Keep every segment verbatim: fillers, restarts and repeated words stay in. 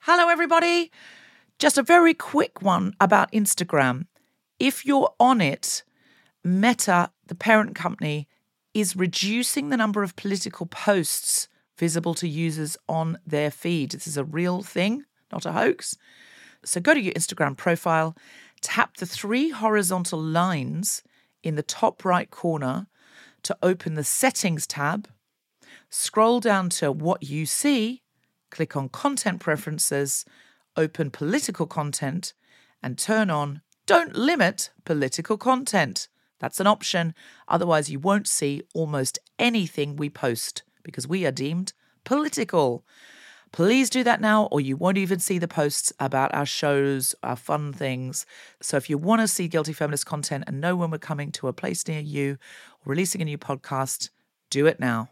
Hello, everybody. Just a very quick one about Instagram. If you're on it, Meta, the parent company, is reducing the number of political posts visible to users on their feed. This is a real thing, not a hoax. So go to your Instagram profile, tap the three horizontal lines in the top right corner to open the Settings tab, scroll down to What You See, click on Content Preferences, open Political Content, and turn on Don't Limit Political Content. That's an option. Otherwise, you won't see almost anything we post because we are deemed political. Please do that now, or you won't even see the posts about our shows, our fun things. So if you want to see Guilty Feminist content and know when we're coming to a place near you or releasing a new podcast, do it now.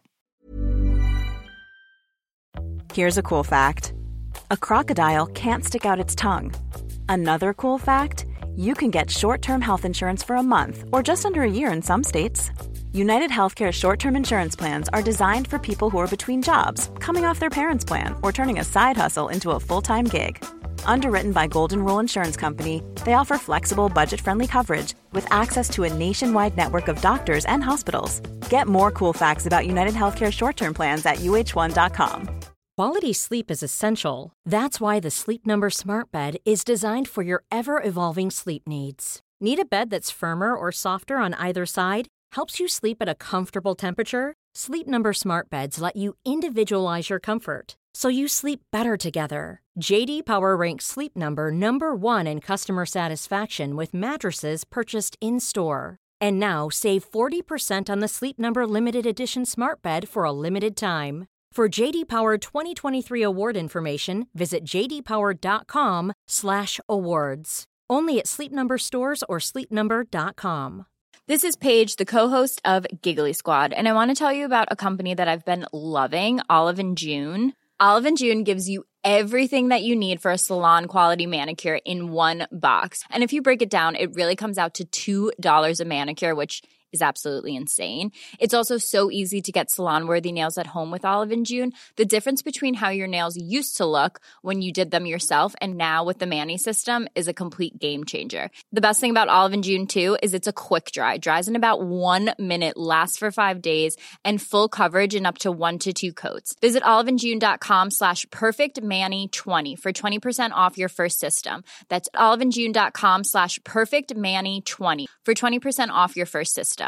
Here's a cool fact. A crocodile can't stick out its tongue. Another cool fact, you can get short-term health insurance for a month or just under a year in some states. United Healthcare short-term insurance plans are designed for people who are between jobs, coming off their parents' plan, or turning a side hustle into a full-time gig. Underwritten by Golden Rule Insurance Company, they offer flexible, budget-friendly coverage with access to a nationwide network of doctors and hospitals. Get more cool facts about United Healthcare short-term plans at U H one dot com. Quality sleep is essential. That's why the Sleep Number Smart Bed is designed for your ever-evolving sleep needs. Need a bed that's firmer or softer on either side? Helps you sleep at a comfortable temperature? Sleep Number Smart Beds let you individualize your comfort, so you sleep better together. J D Power ranks Sleep Number number one in customer satisfaction with mattresses purchased in-store. And now save forty percent on the Sleep Number Limited Edition Smart Bed for a limited time. For J D Power twenty twenty-three award information, visit jdpower.com slash awards. Only at Sleep Number stores or sleep number dot com. This is Paige, the co-host of Giggly Squad, and I want to tell you about a company that I've been loving, Olive and June. Olive and June gives you everything that you need for a salon-quality manicure in one box. And if you break it down, it really comes out to two dollars a manicure, which is absolutely insane. It's also so easy to get salon-worthy nails at home with Olive and June. The difference between how your nails used to look when you did them yourself and now with the Mani system is a complete game changer. The best thing about Olive and June, too, is it's a quick dry. Dries in about one minute, lasts for five days, and full coverage in up to one to two coats. Visit oliveandjune.com slash perfectmani20 for twenty percent off your first system. That's oliveandjune.com slash perfectmani20 for twenty percent off your first system.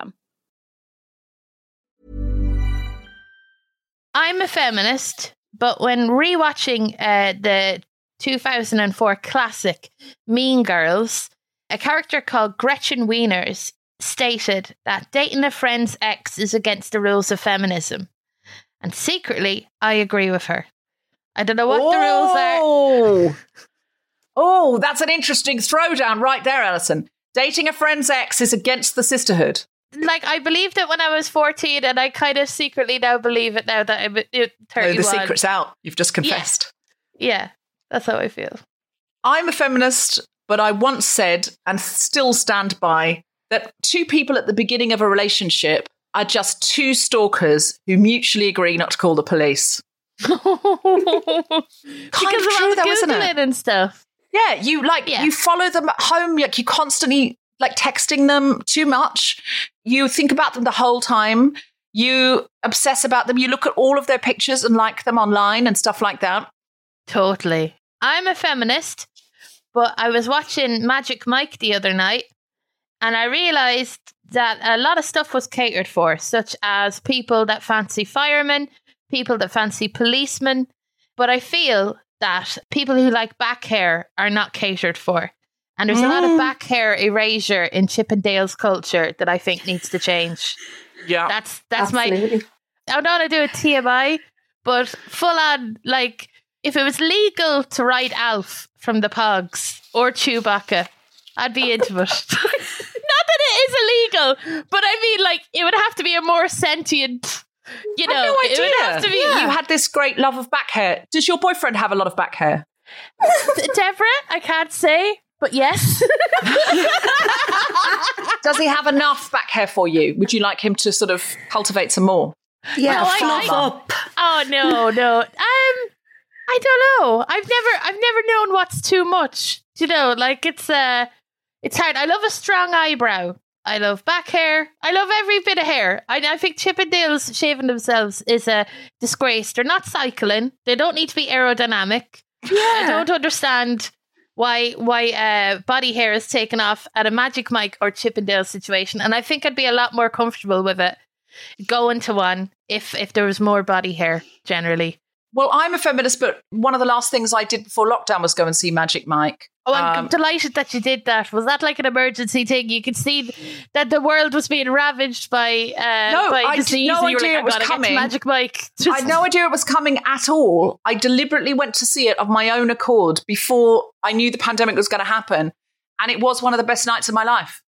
I'm a feminist, but when rewatching uh, the two thousand four classic Mean Girls, a character called Gretchen Wieners stated that dating a friend's ex is against the rules of feminism. And secretly, I agree with her. I don't know what oh. the rules are. Oh, that's an interesting throwdown right there, Alison. Dating a friend's ex is against the sisterhood. Like, I believed it when I was fourteen, and I kind of secretly now believe it now that I'm thirty-one. Oh, the secret's out. You've just confessed. Yeah. yeah, that's how I feel. I'm a feminist, but I once said, and still stand by, that two people at the beginning of a relationship are just two stalkers who mutually agree not to call the police. Kind because of true, though, isn't it? And stuff. Yeah, you like yeah. you follow them at home, like you constantly like texting them too much. You think about them the whole time. You obsess about them. You look at all of their pictures and like them online and stuff like that. Totally. I'm a feminist, but I was watching Magic Mike the other night and I realised that a lot of stuff was catered for, such as people that fancy firemen, people that fancy policemen. But I feel that people who like back hair are not catered for. And there's mm. a lot of back hair erasure in Chippendale's culture that I think needs to change. Yeah. That's that's Absolutely. my... I don't want to do a T M I, but full on, like, if it was legal to write Alf from the Pogs or Chewbacca, I'd be into it. Not that it is illegal, but I mean, like, it would have to be a more sentient... You know, I had no idea. It would have to be, yeah. You had this great love of back hair. Does your boyfriend have a lot of back hair? Deborah, I can't say, but yes. Does he have enough back hair for you? Would you like him to sort of cultivate some more? Yeah, no, fluff I, up. Oh, no, no. Um, I don't know. I've never, I've never known what's too much. You know, like it's uh, it's hard. I love a strong eyebrow. I love back hair. I love every bit of hair. I, I think Chippendales shaving themselves is a disgrace. They're not cycling. They don't need to be aerodynamic. Yeah. I don't understand why why uh, body hair is taken off at a Magic Mike or Chippendale situation. And I think I'd be a lot more comfortable with it going to one if if there was more body hair generally. Well, I'm a feminist, but one of the last things I did before lockdown was go and see Magic Mike. Oh, I'm um, delighted that you did that. Was that like an emergency thing? You could see that the world was being ravaged by uh, no, by I disease. had no you were idea like, it was I've got to coming. get to Magic Mike. I had no idea it was coming at all. I deliberately went to see it of my own accord before I knew the pandemic was going to happen, and it was one of the best nights of my life.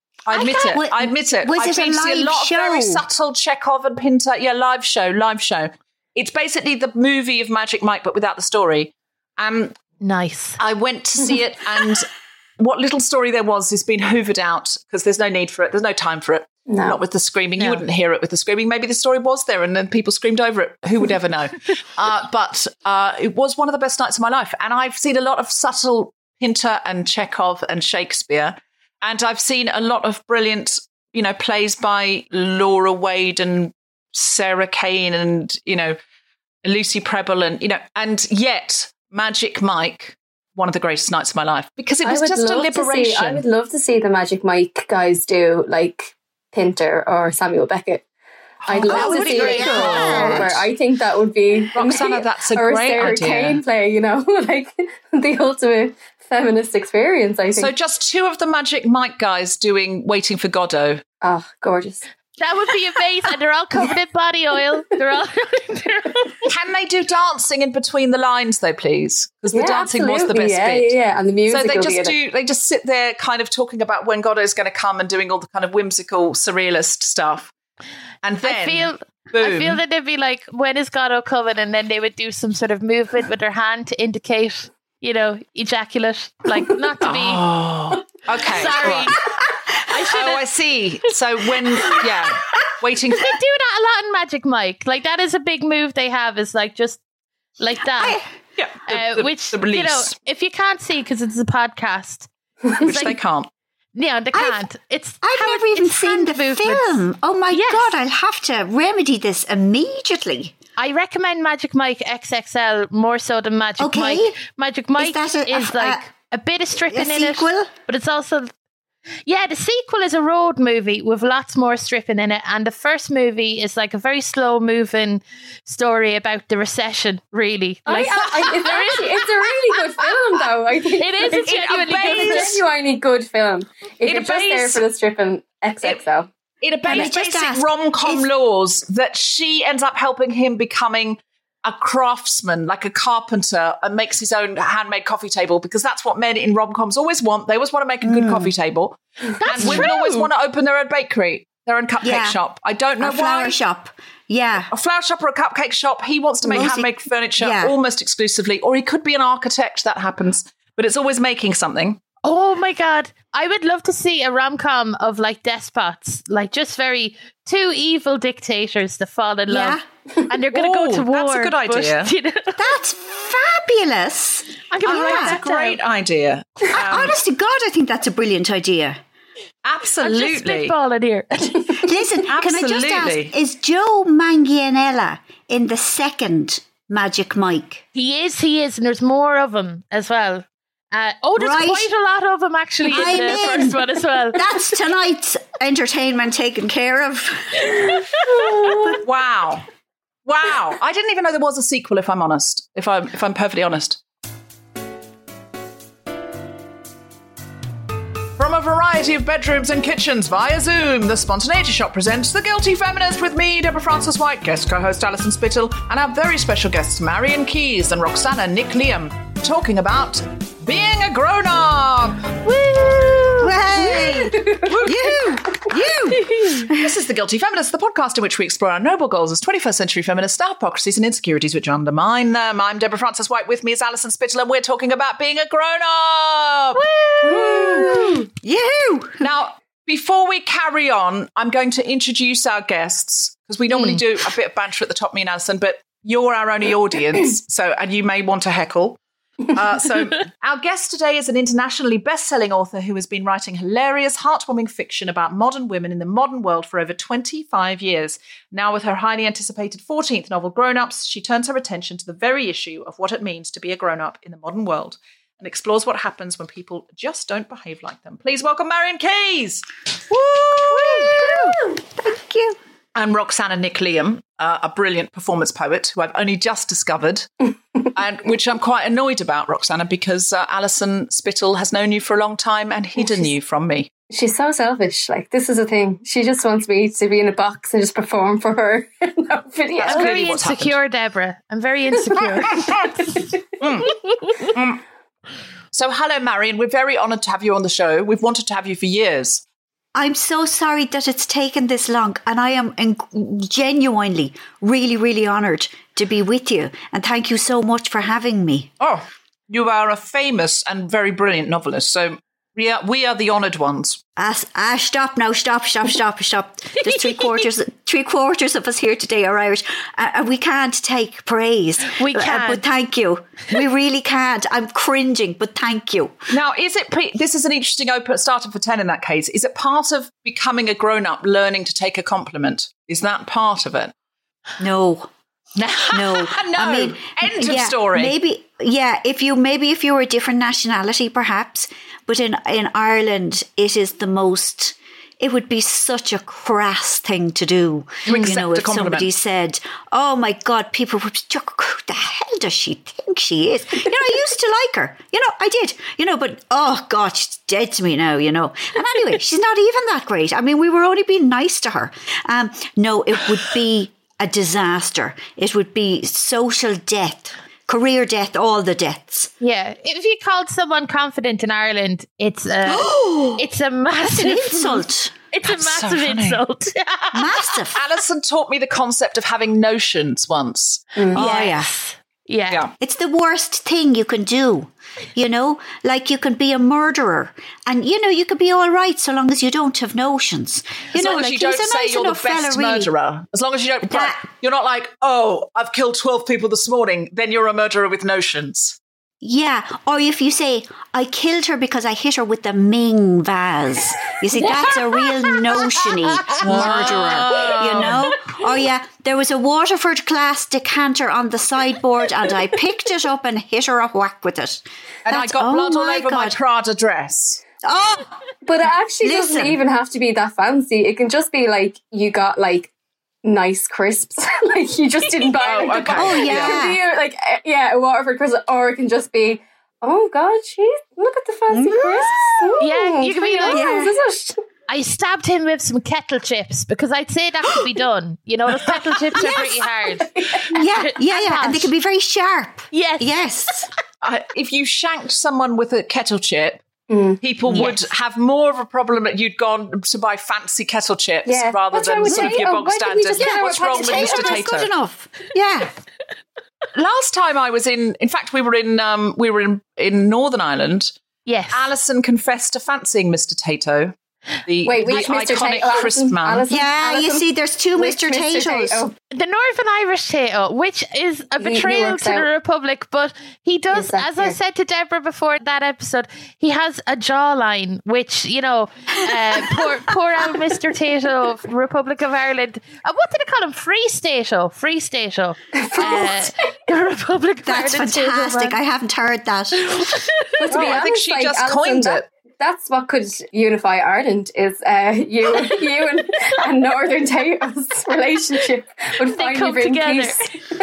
I admit I it. Was, I admit it. Was I've it been a to see live a lot show? of very subtle Chekhov and Pinter. Yeah, live show, live show. It's basically the movie of Magic Mike, but without the story. Um, nice. I went to see it, and what little story there was has been hoovered out because there's no need for it. There's no time for it. No. Not with the screaming. No. You wouldn't hear it with the screaming. Maybe the story was there and then people screamed over it. Who would ever know? uh, but uh, it was one of the best nights of my life. And I've seen a lot of subtle Pinter and Chekhov and Shakespeare. And I've seen a lot of brilliant, you know, plays by Laura Wade and Sarah Kane and, you know, Lucy Prebble and, you know, and yet Magic Mike, one of the greatest nights of my life because it was just a liberation. See, I would love to see the Magic Mike guys do like Pinter or Samuel Beckett. I'd oh, love to see it. Yeah. Where I think that would be Roxana, that's a or great Sarah idea. Kane play, you know, like the ultimate feminist experience, I think. So just two of the Magic Mike guys doing Waiting for Godot. Oh, gorgeous. That would be amazing. They're all covered in body oil. They're all. They're all... Can they do dancing in between the lines, though, please? Because the yeah, dancing absolutely. was the best yeah, bit. Yeah, yeah, and the music. So they will just be do. it. They just sit there, kind of talking about when Godot's going to come and doing all the kind of whimsical, surrealist stuff. And then, I feel, boom. I feel that they'd be like, "When is Godot coming?" And then they would do some sort of movement with their hand to indicate, you know, ejaculate, like not to be. Oh, okay. Sorry. Right. I oh, I see. So when, yeah, waiting. For- they do that a lot in Magic Mike. Like that is a big move they have. Is like just like that. I, yeah, the, uh, the, which the release. You know, if you can't see because it's a podcast, which like, they can't. Yeah, they can't. I've, it's I've never it, even seen the movements. film. Oh my yes. God, I'll have to remedy this immediately. I recommend Magic Mike X X L more so than Magic okay. Mike. Magic Mike is, a, is a, like a bit of stripping a in sequel? it, but it's also... Yeah, the sequel is a road movie with lots more stripping in it, and the first movie is like a very slow-moving story about the recession, really. Like, I, I, it's, actually, it's a really good film, though. I think it is a genuinely good, it's a genuinely good film. If it you're obeys, just there for the stripping X X L. It, it obeys basic rom-com laws that she ends up helping him becoming a craftsman, like a carpenter, and makes his own handmade coffee table because that's what men in rom-coms always want. They always want to make a good mm. coffee table. That's and women true. always want to open their own bakery, their own cupcake yeah. shop. I don't know a flower why. shop. Yeah. A flower shop or a cupcake shop. He wants to make Mostly, handmade furniture yeah. almost exclusively, or he could be an architect. That happens. But it's always making something. Oh my God. I would love to see a rom-com of like despots, like just very two evil dictators that fall in love. Yeah. And they're going to go to war. That's a good idea. But, you know. That's fabulous. I'm going to write That's that a great down. idea. Um, Honest to God, I think that's a brilliant idea. Absolutely. I'm just spitballing here. Listen, can I just ask, is Joe Manganiello in the second Magic Mike? He is, he is, and there's more of him as well. Uh, oh, there's right. quite a lot of them actually in I'm the in. first one as well. That's tonight's entertainment taken care of. Wow. Wow. I didn't even know there was a sequel, if I'm honest. If I'm if I'm perfectly honest. From a variety of bedrooms and kitchens via Zoom, the Spontaneity Shop presents The Guilty Feminist with me, Deborah Francis White, guest co-host Alison Spittle, and our very special guests Marion Keyes and Roxana Nick Liam, talking about being a grown-up. Woo! Hey! You! You! This is The Guilty Feminist, the podcast in which we explore our noble goals as twenty-first century feminists, our hypocrisies and insecurities which undermine them. I'm Deborah Francis White, with me is Alison Spittle, and we're talking about being a grown-up. Woo! You! Now, before we carry on, I'm going to introduce our guests, because we normally mm. do a bit of banter at the top, me and Alison, but you're our only audience, so and you may want to heckle. Uh, so our guest today is an internationally best-selling author who has been writing hilarious, heartwarming fiction about modern women in the modern world for over twenty-five years. Now with her highly anticipated fourteenth novel, Grown Ups, she turns her attention to the very issue of what it means to be a grown-up in the modern world and explores what happens when people just don't behave like them. Please welcome Marian Keyes! Woo! Thank you. And Roxana Nick Liam, uh, a brilliant performance poet who I've only just discovered, and which I'm quite annoyed about, Roxana, because uh, Alison Spittle has known you for a long time and hidden you from me. She's so selfish. Like, this is a thing. She just wants me to be in a box and just perform for her in that video. I'm very insecure, happened. Deborah. I'm very insecure. mm. Mm. So, hello, Marian. We're very honoured to have you on the show. We've wanted to have you for years. I'm so sorry that it's taken this long, and I am in- genuinely really, really honoured to be with you. And thank you so much for having me. Oh, you are a famous and very brilliant novelist, so we are, we are the honoured ones. Ah, uh, stop now, stop, stop, stop, stop. There's three quarters three quarters of us here today are Irish, uh, and we can't take praise. We can't. Uh, but thank you. We really can't. I'm cringing, but thank you. Now, is it, pre- this is an interesting open starting for ten in that case. Is it part of becoming a grown-up, learning to take a compliment? Is that part of it? No. No, no. I mean, end of yeah, story. Maybe, yeah. If you maybe if you were a different nationality, perhaps. But in in Ireland, it is the most. It would be such a crass thing to do. You, you know, if somebody said, "Oh my God," people would. Who the hell does she think she is? You know, I used to like her. You know, I did. You know, but oh God, she's dead to me now. You know. And anyway, she's not even that great. I mean, we were only being nice to her. Um, no, it would be a disaster. It would be social death, career death, all the deaths. Yeah, if you called someone confident in Ireland, it's a it's a massive That's an insult. It's That's a massive so insult. Massive. Alison taught me the concept of having notions once. Mm. Oh yeah. yeah, yeah. It's the worst thing you can do. You know, like you can be a murderer, and you know you could be all right so long as you don't have notions. You as know, long as like, you don't say nice you're the best fella, really. murderer. As long as you don't, That, you're not like, oh, I've killed twelve people this morning. Then you're a murderer with notions. Yeah, or if you say, I killed her because I hit her with the Ming vase. You see, that's a real notiony murderer, you know? Or yeah, there was a Waterford glass decanter on the sideboard and I picked it up and hit her a whack with it. And That's, I got oh blood all my over God. my Prada dress. Oh, But it actually Listen. doesn't even have to be that fancy. It can just be like you got like nice crisps. Like you just didn't buy Oh, like, the okay. Oh, It yeah. can be like uh, yeah, a Waterford crisp, or it can just be, oh God, geez, look at the fancy crisps. Oh, Yeah, you can be like, yeah. Is it? I stabbed him with some kettle chips because I'd say that could be done. You know, those kettle chips are pretty hard. yeah, yeah, yeah. And they can be very sharp. Yes. Yes. Uh, if you shanked someone with a kettle chip, Mm. people Yes. would have more of a problem that you'd gone to buy fancy kettle chips Yeah. rather What's wrong than with sort of Tato? your bog Why didn't we standard. just get our What's wrong with Mister Potato is good Tato? enough. Yeah. Last time I was in, in fact, we were in um, we were in, in Northern Ireland. Yes. Alison confessed to fancying Mister Tato, the, Wait, the which Mister iconic Tato? crisp Alison? man. Alison? Yeah, you Alison? see, there's two Which Mister Tatos. Tato? The Northern Irish Tato, which is a He- he betrayal works to the out. Republic, but he does, Yes, that's as I here. said to Deborah before that episode, he has a jawline, which, you know, uh, poor, poor old Mister Tato, Republic of Ireland. Uh, what did they call him? Free Stato. Free Stato. Uh, the Republic of That's Ireland. Tato fantastic. man. I haven't heard that. But to be Oh, I honest, think she like, just Alison, coined that, it. That's what could unify Ireland is uh, you, you and, and Northern Tato's relationship would They finally come bring together. peace. Can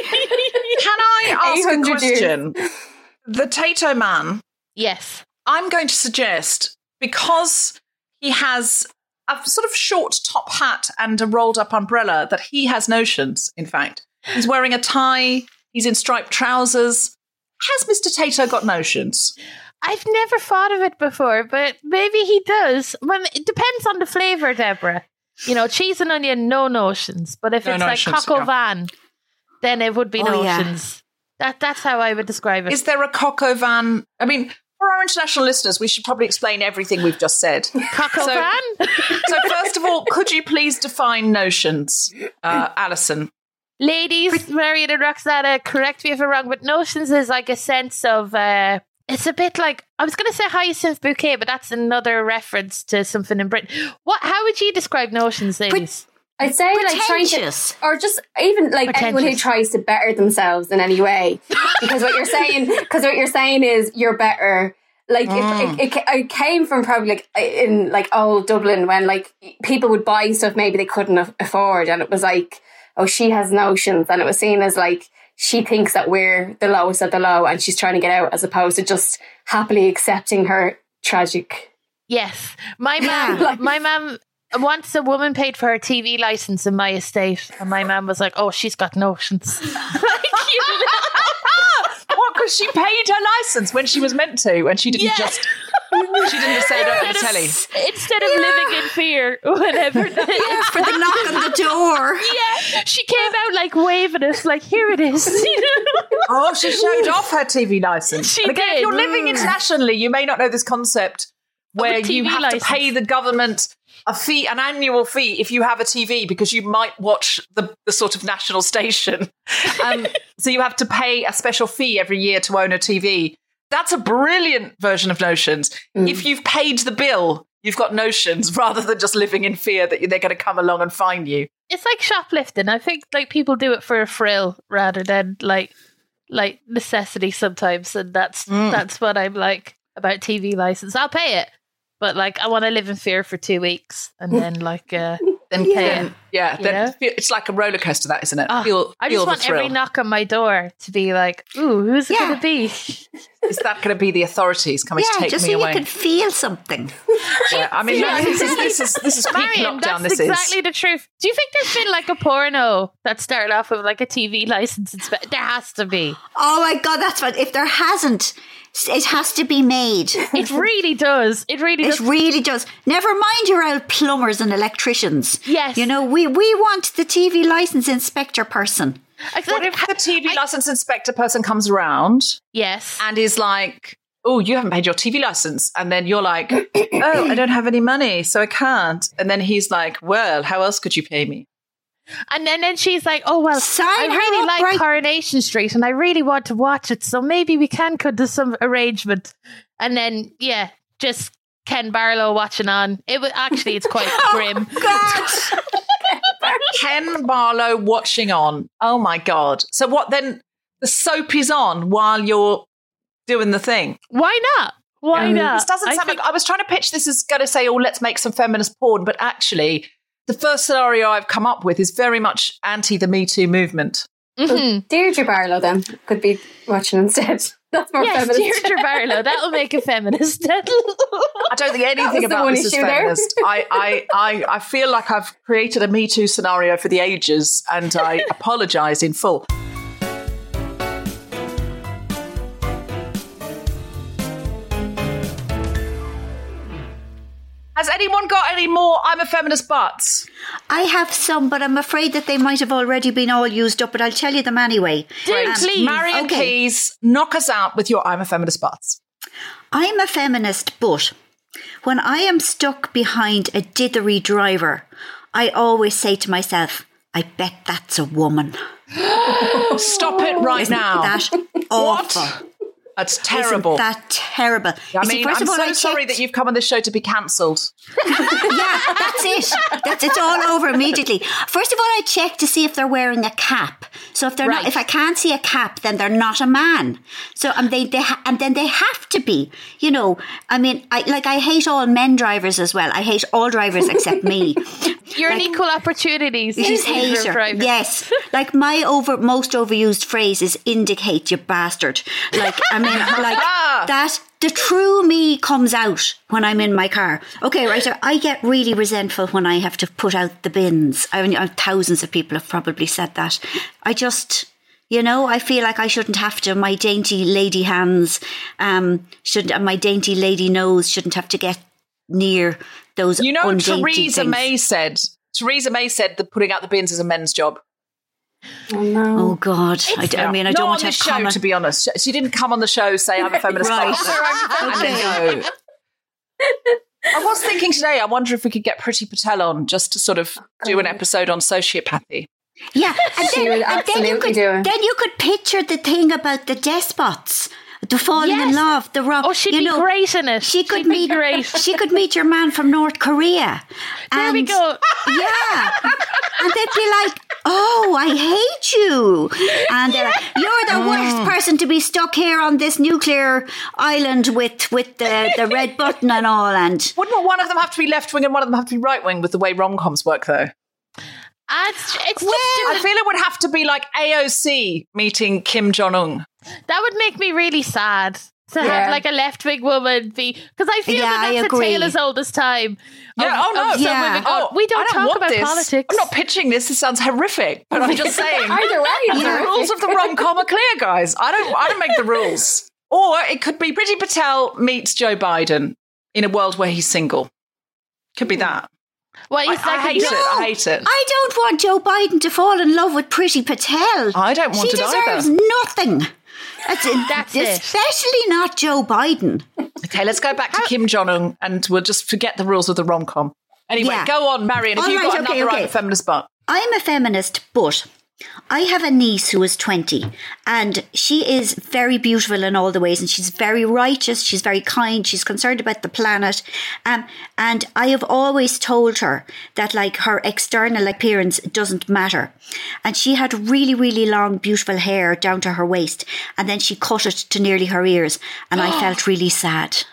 I ask a eight hundred question? The Tato man, Yes. I'm going to suggest, because he has a sort of short top hat and a rolled up umbrella, that he has notions, in fact. He's wearing a tie, he's in striped trousers. Has Mister Tato got notions? I've never thought of it before, but maybe he does. Well, it depends on the flavour, Deborah. You know, cheese and onion, no notions. But if No it's notions, like coq au yeah. vin, then it would be Oh, yeah. notions. That That's how I would describe it. Is there a coq au vin? I mean, for our international listeners, we should probably explain everything we've just said. coq au So- vin? So first of all, could you please define notions, uh, Alison? Ladies, Marion and Roxana, correct me if I'm wrong, but notions is like a sense of, uh, it's a bit like, I was going to say hyacinth bouquet, but that's another reference to something in Britain. What? How would you describe notions, ladies? I'd say like trying to, or just even like anyone who tries to better themselves in any way. Because what you're saying, because what you're saying is you're better. Like mm. it, it, it came from probably like in like old Dublin when like people would buy stuff maybe they couldn't afford, and it was like, oh, she has notions, and it was seen as like she thinks that we're the lowest of the low, and she's trying to get out, as opposed to just happily accepting her tragic. Yes, my mum, yeah. my mum. Once a woman paid for her T V license in my estate, and my mum was like, "Oh, she's got notions." What? Because she paid her license when she was meant to, and she didn't yeah. just. She didn't just say it over the telly. Instead of yeah. living in fear, whatever. Yeah, for the knock on the door. Yeah, she came out like waving it, like, here it is. Oh, she showed off her T V license. She and again, did. If you're living internationally, you may not know this concept where you have license. to pay the government a fee, an annual fee, if you have a T V, because you might watch the, the sort of national station. Um, so you have to pay a special fee every year to own a T V. That's a brilliant version of Notions. Mm. If you've paid the bill, you've got Notions, rather than just living in fear that they're going to come along and fine you. It's like shoplifting. I think like people do it for a thrill rather than like like necessity sometimes, and that's mm. that's what I'm like about T V license. I'll pay it. But like, I want to live in fear for two weeks and then like, uh, then yeah. pay it. Yeah, then it's like a roller coaster, that, isn't it? Oh, feel, I just feel want the thrill. every knock on my door to be like, ooh, who's it yeah. going to be? Is that going to be the authorities coming yeah, to take just me so away? You can feel something. Yeah, I mean, yeah. this is this is this is peak Marion, lockdown. That's This exactly is the truth. Do you think there's been like a porno that started off with like a T V license? Inspe- there has to be. Oh my God, that's what. If there hasn't, it has to be made. It really does. It really does. It really does. Never mind your old plumbers and electricians. Yes. You know, we, we want the T V license inspector person. What if the T V I, license inspector person comes around? Yes. And is like, oh, you haven't paid your T V license. And then you're like, oh, I don't have any money, so I can't. And then he's like, well, how else could you pay me? And then, then she's like, oh, well, Sign I really like right. Coronation Street and I really want to watch it. So maybe we can come to some arrangement. And then, yeah, just Ken Barlow watching on. It was actually, it's quite grim. Oh, God. Ken Barlow watching on. Oh, my God. So what then? The soap is on while you're doing the thing. Why not? Why um, not? This doesn't I sound think- like, I was trying to pitch this as going to say, oh, let's make some feminist porn. But actually, the first scenario I've come up with is very much anti the Me Too movement. Mm-hmm. Deirdre Barlow then could be watching instead. That's more yes, feminist. Deirdre Barlow. That'll make a feminist. I don't think anything about this is feminist. I, I, I, I feel like I've created a Me Too scenario for the ages, and I apologise in full. Has anyone got any more I'm a feminist buts? I have some, but I'm afraid that they might have already been all used up, but I'll tell you them anyway. Do um, please. Marion, okay. please knock us out with your I'm a feminist buts. I'm a feminist, but when I am stuck behind a dithery driver, I always say to myself, I bet that's a woman. Stop it right Isn't now. That awful. What? That's terrible. Isn't that terrible? I you mean, see, first I'm of all, so I sorry checked. that you've come on this show to be cancelled. Yeah, that's it. That's it's all over immediately. First of all, I check to see if they're wearing a cap. So if they're right. not, if I can't see a cap, then they're not a man. So and they, they ha- and then they have to be. You know, I mean, I like I hate all men drivers as well. I hate all drivers except me. You're like, an equal opportunities hater. driver. Yes, like my over most overused phrase is "indicate, you bastard." Like I mean, like that. The true me comes out when I'm in my car. Okay, right, so I get really resentful when I have to put out the bins. I mean, thousands of people have probably said that. I just, you know, I feel like I shouldn't have to. My dainty lady hands, um, shouldn't, and my dainty lady nose shouldn't have to get near those. You know, undainty Theresa things. May said. Theresa May said that putting out the bins is a men's job. Oh, no. Oh God! I, d- I mean, I Not don't on want to this have show, comment. to be honest. She didn't come on the show say I'm a feminist. Right. and then go. I was thinking today, I wonder if we could get Priti Patel on just to sort of do an episode on sociopathy. Yeah, and She then, would and then you absolutely could do it. then you could picture the thing about the despots, the falling in Yes. love, the rock. Oh, she'd you be know, great in it. She could She'd be meet. great. She could meet your man from North Korea. There we and- go. Yeah, and they'd be like, "Oh, I hate you," and uh, you're the worst person to be stuck here on this nuclear island with with the, the red button and all. And Wouldn't one of them have to be left wing and one of them have to be right wing with the way rom-coms work, though? Ah, It's, it's Well, I just feel it would have to be like A O C meeting Kim Jong-un. that would make me really sad to Yeah. have like a left wing woman be because I feel Yeah, that I that's a agree. tale as old as time. Yeah, of- oh no. of some Yeah. women going, Oh, we don't, I don't talk want about this. politics. I'm not pitching this. This sounds horrific, but I'm just saying. Either way, it's The horrific. rules of the rom-com are clear, guys. I don't. I don't make the rules. Or it could be Priti Patel meets Joe Biden in a world where he's single. Could be that. Well, I, it's I like a hate it. joke. I hate it. I don't want Joe Biden to fall in love with Priti Patel. I don't want she it deserves either. nothing. That's, it. That's it. Especially not Joe Biden. Okay, let's go back to Kim Jong-un and we'll just forget the rules of the rom-com. Anyway, Yeah. go on, Marion. If All you've right, got okay, another okay. right feminist butt. I'm a feminist, but I have a niece who is twenty and she is very beautiful in all the ways and she's very righteous, she's very kind, she's concerned about the planet. Um, and I have always told her that like her external appearance doesn't matter. And she had really, really long, beautiful hair down to her waist and then she cut it to nearly her ears and I felt really sad.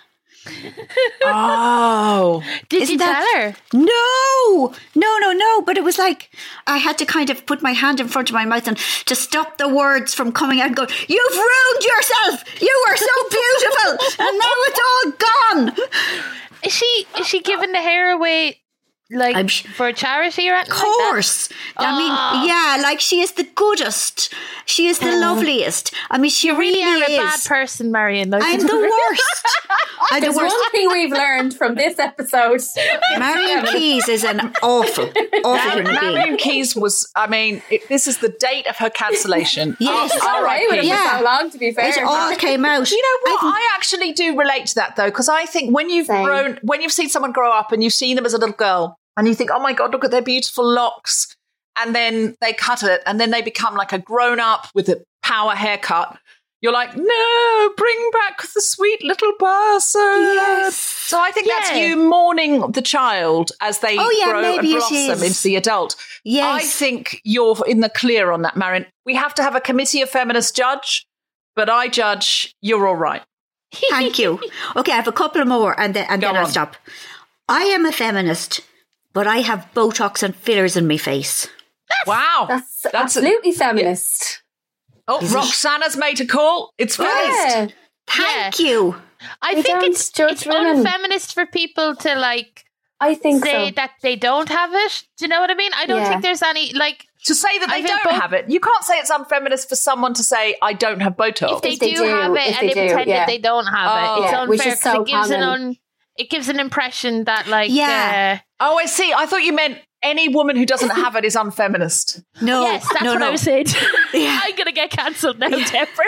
Oh. Did Isn't you that- tell her? No, no, no, no. But it was like I had to kind of put my hand in front of my mouth and to stop the words from coming out and go, "You've ruined yourself. You were so beautiful, and now it's all gone." Is she is she giving the hair away like I'm sh- for charity or anything Of like that? course. I mean, yeah, like she is the goodest. She is the loveliest. I mean, she You really really are a is. bad person, Marion. Like, I'm the worst. I'm the There's worst. one thing we've learned from this episode. Marion Keys is an awful, awful human being. Marion Keys was, I mean, it, this is the date of her cancellation. Yes. It's all right with it Yeah. for so long, to be fair. It all came out. You know what? I I actually do relate to that though, because I think when you've Same. grown, when you've seen someone grow up and you've seen them as a little girl, and you think, "Oh my God, look at their beautiful locks," and then they cut it, and then they become like a grown up with a power haircut. You're like, "No, bring back the sweet little person." Yes. So I think that's Yeah. you mourning the child as they Oh, yeah, grow and maybe it blossom is. into the adult. Yes. I think you're in the clear on that, Marion. We have to have a committee of feminists judge, but I judge you're all right. Thank you. Okay, I have a couple more and then, and Go then I'll on. stop. I am a feminist, but I have Botox and fillers in my face. Wow. That's, That's a- absolutely feminist. Oh, Roxana's made a call. It's feminist. Yeah. Thank you. I I think don't it's judge it's women. unfeminist for people to like I think say so. that they don't have it. Do you know what I mean? I don't Yeah. think there's any like To say that I they think don't both- have it. You can't say it's unfeminist for someone to say, "I don't have Botox." if they, If they do, do, have it if and they they do, pretend yeah. that they don't have Oh. it. It's Yeah, unfair which is 'cause so it gives an common. un, it gives an impression that like Yeah. uh, Oh, I see. I thought you meant any woman who doesn't have it is unfeminist. No, yes, that's no, what no. I was saying. Yeah. I'm gonna get cancelled now, Deborah.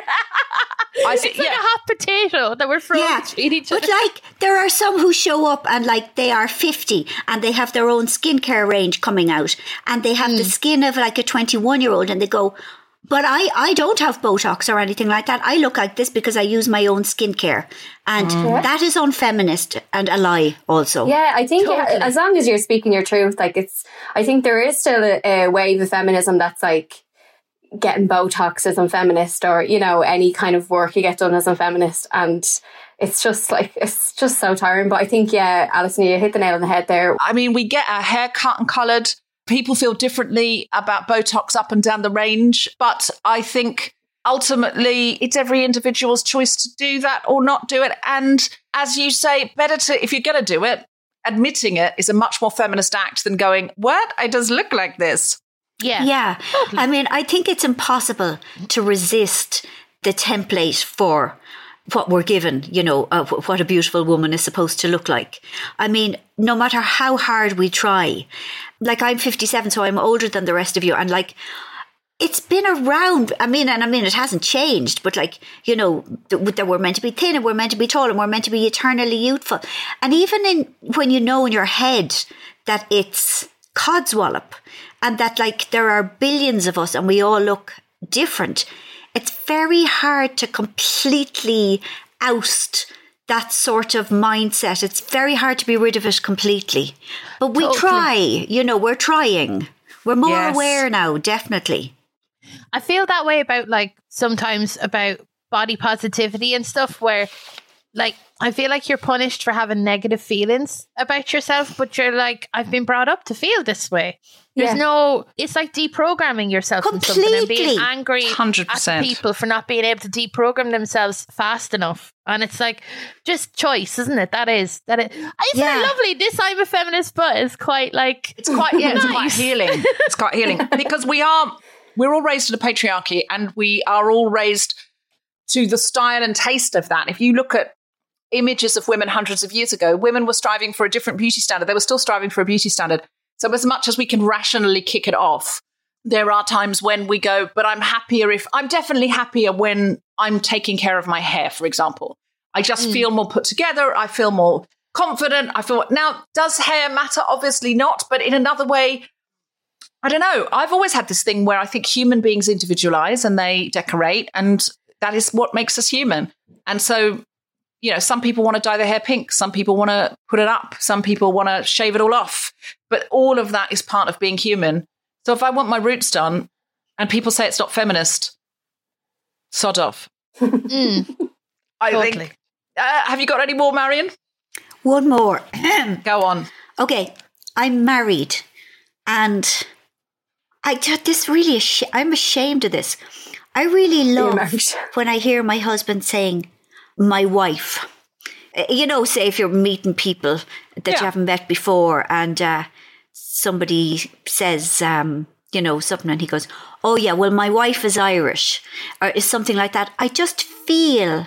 I see. It's like Yeah. a hot potato that we're throwing Yeah, between each but other. like there are some who show up and like they are fifty and they have their own skincare range coming out and they have Hmm. the skin of like a twenty-one year old and they go, "But I, I don't have Botox or anything like that. I look like this because I use my own skincare." And that is unfeminist and a lie also. Yeah, I think Totally. as long as you're speaking your truth, like it's, I think there is still a, a wave of feminism that's like getting Botox as unfeminist or, you know, any kind of work you get done as unfeminist. And it's just like, it's just so tiring. But I think, yeah, Alison, you hit the nail on the head there. I mean, we get our hair cut and coloured. People feel differently about Botox up and down the range. But I think ultimately it's every individual's choice to do that or not do it. And as you say, better to, if you're going to do it, admitting it is a much more feminist act than going, "What? I just look like this." yeah. Yeah. I mean, I think it's impossible to resist the template for what we're given, you know, uh, wh- what a beautiful woman is supposed to look like. I mean, no matter how hard we try, like I'm fifty-seven, so I'm older than the rest of you. And like, it's been around. I mean, and I mean, it hasn't changed, but like, you know, th- that we're meant to be thin and we're meant to be tall and we're meant to be eternally youthful. And even in when you know in your head that it's codswallop and that like there are billions of us and we all look different, it's very hard to completely oust that sort of mindset. It's very hard to be rid of it completely. But we totally. try, you know, we're trying. We're more yes. aware now, definitely. I feel that way about like sometimes about body positivity and stuff where like I feel like you're punished for having negative feelings about yourself, but you're like, I've been brought up to feel this way. There's yeah. no, it's like deprogramming yourself from something and being angry one hundred percent at people for not being able to deprogram themselves fast enough. And it's like just choice, isn't it? That is, that is. Isn't yeah. it lovely? This I'm a feminist, but it's quite like, it's quite, yeah, nice. It's quite healing. It's quite healing because we are, we're all raised in a patriarchy and we are all raised to the style and taste of that. If you look at images of women hundreds of years ago, women were striving for a different beauty standard. They were still striving for a beauty standard. So as much as we can rationally kick it off, there are times when we go, but I'm happier if, I'm definitely happier when I'm taking care of my hair, for example. I just mm. feel more put together. I feel more confident. I feel, now, does hair matter? Obviously not. But in another way, I don't know. I've always had this thing where I think human beings individualize and they decorate, and that is what makes us human. And so, you know, some people want to dye their hair pink. Some people want to put it up. Some people want to shave it all off. But all of that is part of being human. So if I want my roots done and people say it's not feminist, sod off. Mm, I totally. think. Uh, have you got any more, Marion? One more. Go on. Okay. I'm married and I this really, is, I'm ashamed of this. I really love when I hear my husband saying, my wife. You know, say if you're meeting people that yeah. you haven't met before and uh, somebody says, um, you know, something and he goes, oh yeah, well, my wife is Irish or is something like that. I just feel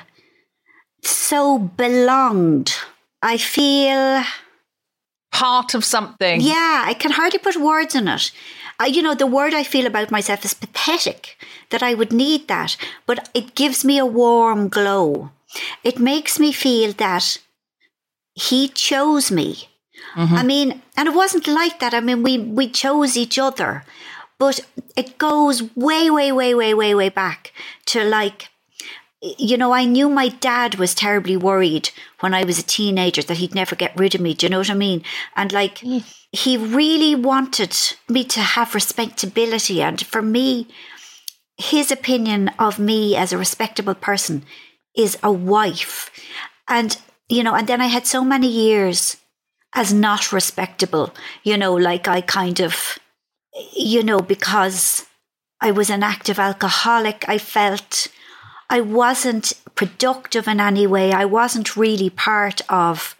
so belonged. I feel part of something. Yeah, I can hardly put words in it. I, you know, the word I feel about myself is pathetic, that I would need that, but it gives me a warm glow. It makes me feel that he chose me. Mm-hmm. I mean, and it wasn't like that. I mean, we, we chose each other, but it goes way, way, way, way, way, way back to like, you know, I knew my dad was terribly worried when I was a teenager that he'd never get rid of me. Do you know what I mean? And like, mm. he really wanted me to have respectability. And for me, his opinion of me as a respectable person is a wife. And, you know, and then I had so many years as not respectable, you know, like I kind of, you know, because I was an active alcoholic, I felt I wasn't productive in any way. I wasn't really part of,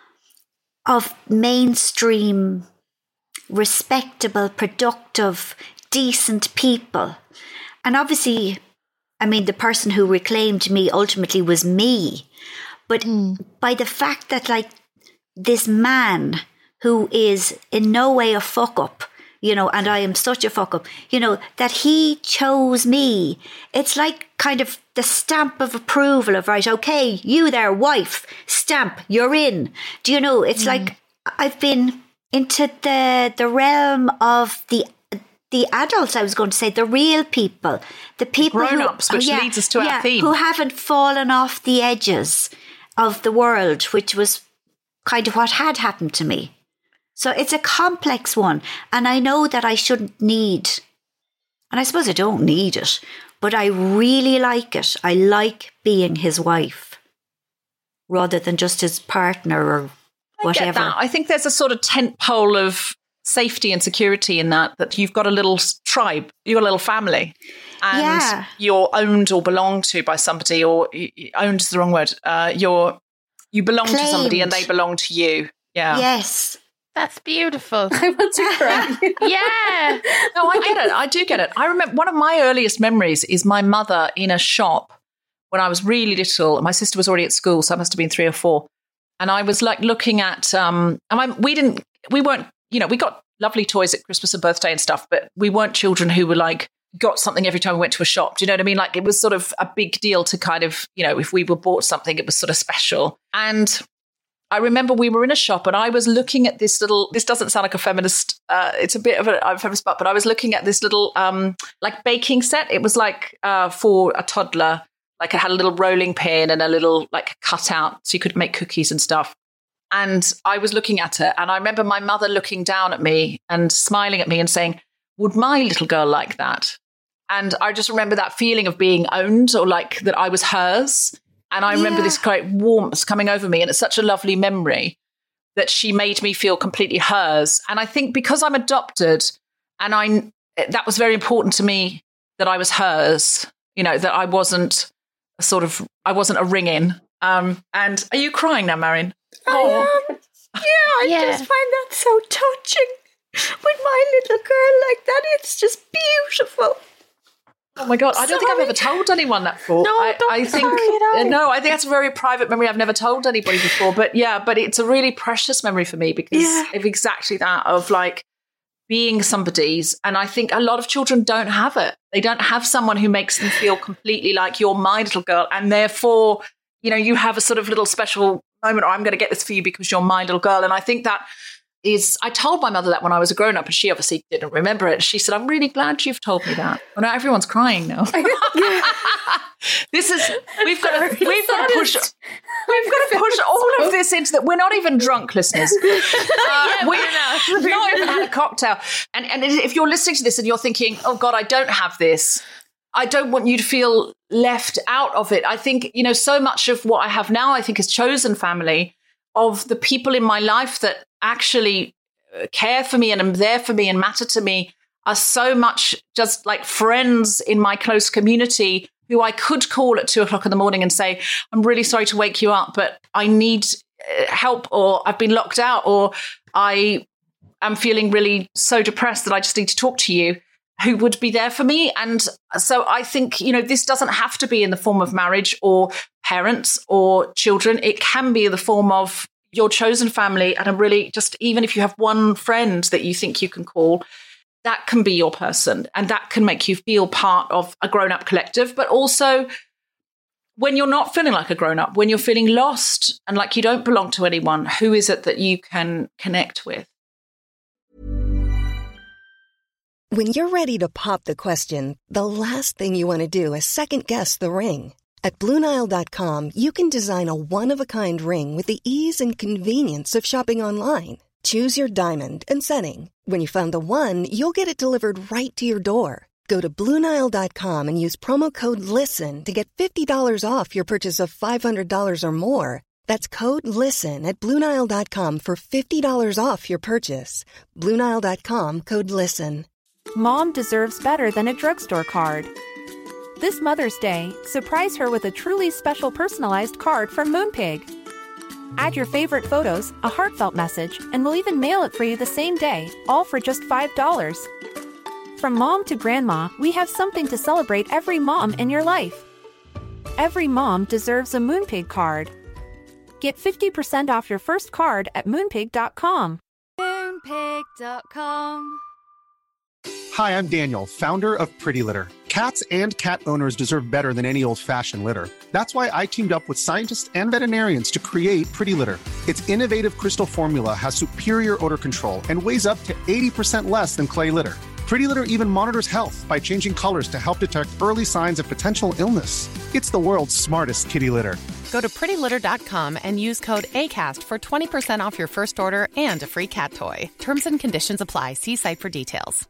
of mainstream, respectable, productive, decent people. And obviously, I mean, the person who reclaimed me ultimately was me. But mm. by the fact that, like, this man who is in no way a fuck up, you know, and I am such a fuck up, you know, that he chose me, it's like kind of the stamp of approval of, right, okay, you there, wife, stamp, you're in. Do you know, it's mm. like I've been into the the realm of the The adults, I was going to say, the real people, the people grown-ups, who, which yeah, leads us to yeah, our theme, who haven't fallen off the edges of the world, which was kind of what had happened to me. So it's a complex one, and I know that I shouldn't need, and I suppose I don't need it, but I really like it. I like being his wife rather than just his partner or whatever. I get that. I think there's a sort of tent pole of safety and security in that, that you've got a little tribe, you've got a little family, and yeah. you're owned or belong to by somebody, or owned is the wrong word. Uh, you're, you belong Claimed. to somebody and they belong to you. Yeah. Yes. That's beautiful. I want to cry. Yeah. No, I get it. I do get it. I remember one of my earliest memories is my mother in a shop when I was really little. My sister was already at school, so I must have been three or four. And I was like looking at, um, and I, we didn't, we weren't, you know, we got lovely toys at Christmas and birthday and stuff, but we weren't children who were like, got something every time we went to a shop. Do you know what I mean? Like it was sort of a big deal to kind of, you know, if we were bought something, it was sort of special. And I remember we were in a shop and I was looking at this little, this doesn't sound like a feminist, uh, it's a bit of a, a feminist spot, but I was looking at this little um, like baking set. It was like uh, for a toddler, like it had a little rolling pin and a little like cutout so you could make cookies and stuff. And I was looking at it and I remember my mother looking down at me and smiling at me and saying, would my little girl like that? And I just remember that feeling of being owned or like that I was hers. And I remember yeah. this great warmth coming over me. And it's such a lovely memory that she made me feel completely hers. And I think because I'm adopted and I, that was very important to me that I was hers, you know, that I wasn't a sort of, I wasn't a ring-in. Um, and are you crying now, Marion? Oh. I am. Yeah, I yeah. just find that so touching. With my little girl like that, it's just beautiful. Oh my God, I don't sorry. think I've ever told anyone that before. No, I, don't I think sorry, no. no, I think that's a very private memory. I've never told anybody before. But yeah, but it's a really precious memory for me because yeah. of exactly that, of like being somebody's. And I think a lot of children don't have it. They don't have someone who makes them feel completely like you're my little girl. And therefore, you know, you have a sort of little special moment, or I'm going to get this for you because you're my little girl. And I think that is, I told my mother that when I was a grown up and she obviously didn't remember it. She said, I'm really glad you've told me that. Well, now everyone's crying now. This is, we've got to, we've got to push, we've got to push all of this into that. We're not even drunk, listeners. Uh, yeah, we're not. We've not even had a cocktail. And, and if you're listening to this and you're thinking, oh God, I don't have this, I don't want you to feel left out of it. I think, you know, so much of what I have now, I think, is chosen family of the people in my life that actually care for me and are there for me and matter to me are so much just like friends in my close community who I could call at two o'clock in the morning and say, I'm really sorry to wake you up, but I need help, or I've been locked out, or I am feeling really so depressed that I just need to talk to you, who would be there for me. And so I think, you know, this doesn't have to be in the form of marriage or parents or children. It can be in the form of your chosen family. And I'm really just, even if you have one friend that you think you can call, that can be your person. And that can make you feel part of a grown-up collective. But also when you're not feeling like a grown-up, when you're feeling lost and like you don't belong to anyone, who is it that you can connect with? When you're ready to pop the question, the last thing you want to do is second-guess the ring. At Blue Nile dot com, you can design a one-of-a-kind ring with the ease and convenience of shopping online. Choose your diamond and setting. When you find the one, you'll get it delivered right to your door. Go to Blue Nile dot com and use promo code LISTEN to get fifty dollars off your purchase of five hundred dollars or more. That's code LISTEN at Blue Nile dot com for fifty dollars off your purchase. Blue Nile dot com, code LISTEN. Mom deserves better than a drugstore card. This Mother's Day, surprise her with a truly special personalized card from Moonpig. Add your favorite photos, a heartfelt message, and we'll even mail it for you the same day, all for just five dollars. From mom to grandma, we have something to celebrate every mom in your life. Every mom deserves a Moonpig card. Get fifty percent off your first card at moonpig dot com. moonpig dot com. Hi, I'm Daniel, founder of Pretty Litter. Cats and cat owners deserve better than any old-fashioned litter. That's why I teamed up with scientists and veterinarians to create Pretty Litter. Its innovative crystal formula has superior odor control and weighs up to eighty percent less than clay litter. Pretty Litter even monitors health by changing colors to help detect early signs of potential illness. It's the world's smartest kitty litter. Go to pretty litter dot com and use code ACAST for twenty percent off your first order and a free cat toy. Terms and conditions apply. See site for details.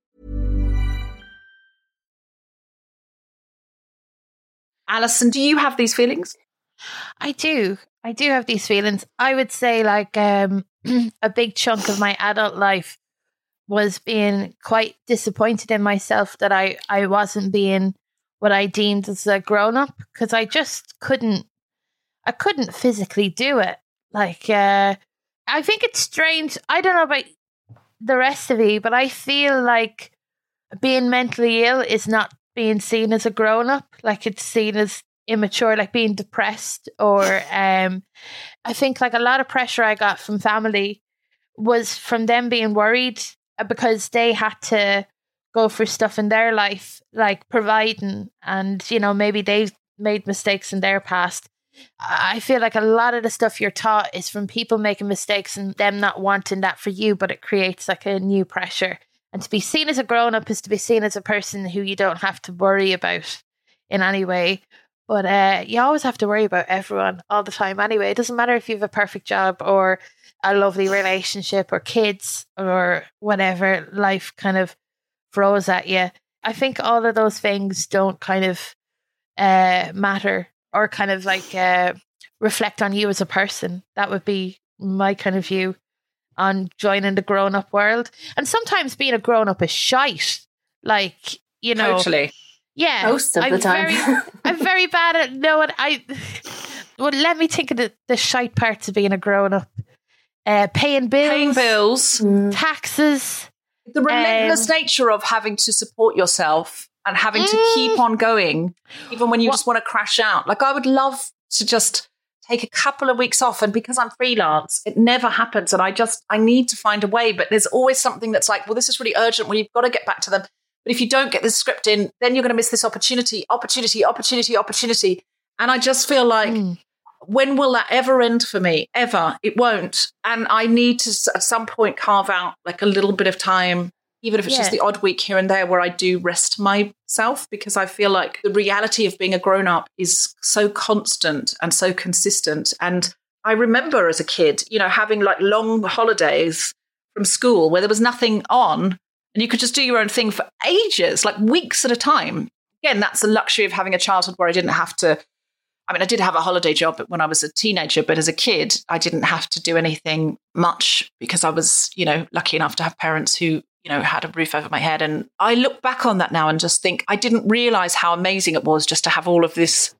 Alison, do you have these feelings? I do. I do have these feelings. I would say like um, a big chunk of my adult life was being quite disappointed in myself that I, I wasn't being what I deemed as a grown-up, because I just couldn't, I couldn't physically do it. Like, uh, I think it's strange. I don't know about the rest of you, but I feel like being mentally ill is not being seen as a grown-up. Like, it's seen as immature, like being depressed. Or um, I think like a lot of pressure I got from family was from them being worried because they had to go for stuff in their life, like providing, and, you know, maybe they've made mistakes in their past. I feel like a lot of the stuff you're taught is from people making mistakes and them not wanting that for you, but it creates like a new pressure. And to be seen as a grown-up is to be seen as a person who you don't have to worry about in any way. But uh, you always have to worry about everyone all the time anyway. It doesn't matter if you have a perfect job or a lovely relationship or kids or whatever life kind of throws at you. I think all of those things don't kind of uh, matter or kind of like uh, reflect on you as a person. That would be my kind of view on joining the grown-up world. And sometimes being a grown-up is shite. Like, you know. Totally. Yeah. Most of I'm the time. Very, I'm very bad at knowing. I, well, let me think of the, the shite parts of being a grown-up. Uh, paying bills. Paying bills. Taxes. The relentless um, nature of having to support yourself and having mm, to keep on going, even when you what, just want to crash out. Like, I would love to just take a couple of weeks off. And because I'm freelance, it never happens. And I just, I need to find a way. But there's always something that's like, well, this is really urgent. Well, you've got to get back to them. But if you don't get this script in, then you're going to miss this opportunity, opportunity, opportunity, opportunity. And I just feel like, mm. when will that ever end for me? Ever. It won't. And I need to, at some point, carve out like a little bit of time, even if it's yeah. just the odd week here and there where I do rest myself, because I feel like the reality of being a grown-up is so constant and so consistent. And I remember as a kid, you know, having like long holidays from school where there was nothing on and you could just do your own thing for ages, like weeks at a time. Again, that's the luxury of having a childhood where I didn't have to, I mean, I did have a holiday job when I was a teenager, but as a kid, I didn't have to do anything much because I was, you know, lucky enough to have parents who, you know, had a roof over my head. And I look back on that now and just think I didn't realize how amazing it was just to have all of this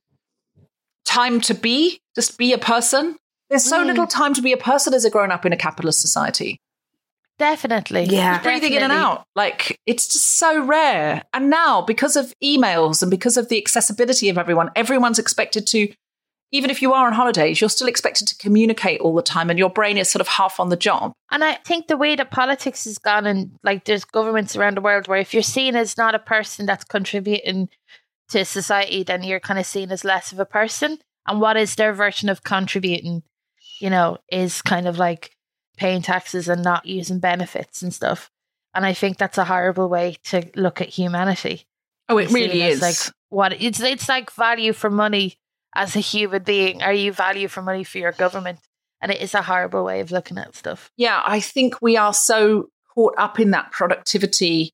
time to be, just be a person. There's so mm. little time to be a person as a grown up in a capitalist society. Definitely. Yeah. Breathing Definitely. in and out. Like, it's just so rare. And now, because of emails and because of the accessibility of everyone, everyone's expected to, even if you are on holidays, you're still expected to communicate all the time and your brain is sort of half on the job. And I think the way that politics has gone, and like there's governments around the world where if you're seen as not a person that's contributing to society, then you're kind of seen as less of a person. And what is their version of contributing, you know, is kind of like paying taxes and not using benefits and stuff. And I think that's a horrible way to look at humanity. Oh, it really is. Like what it's it's like value for money as a human being. Are you value for money for your government? And it is a horrible way of looking at stuff. Yeah, I think we are so caught up in that productivity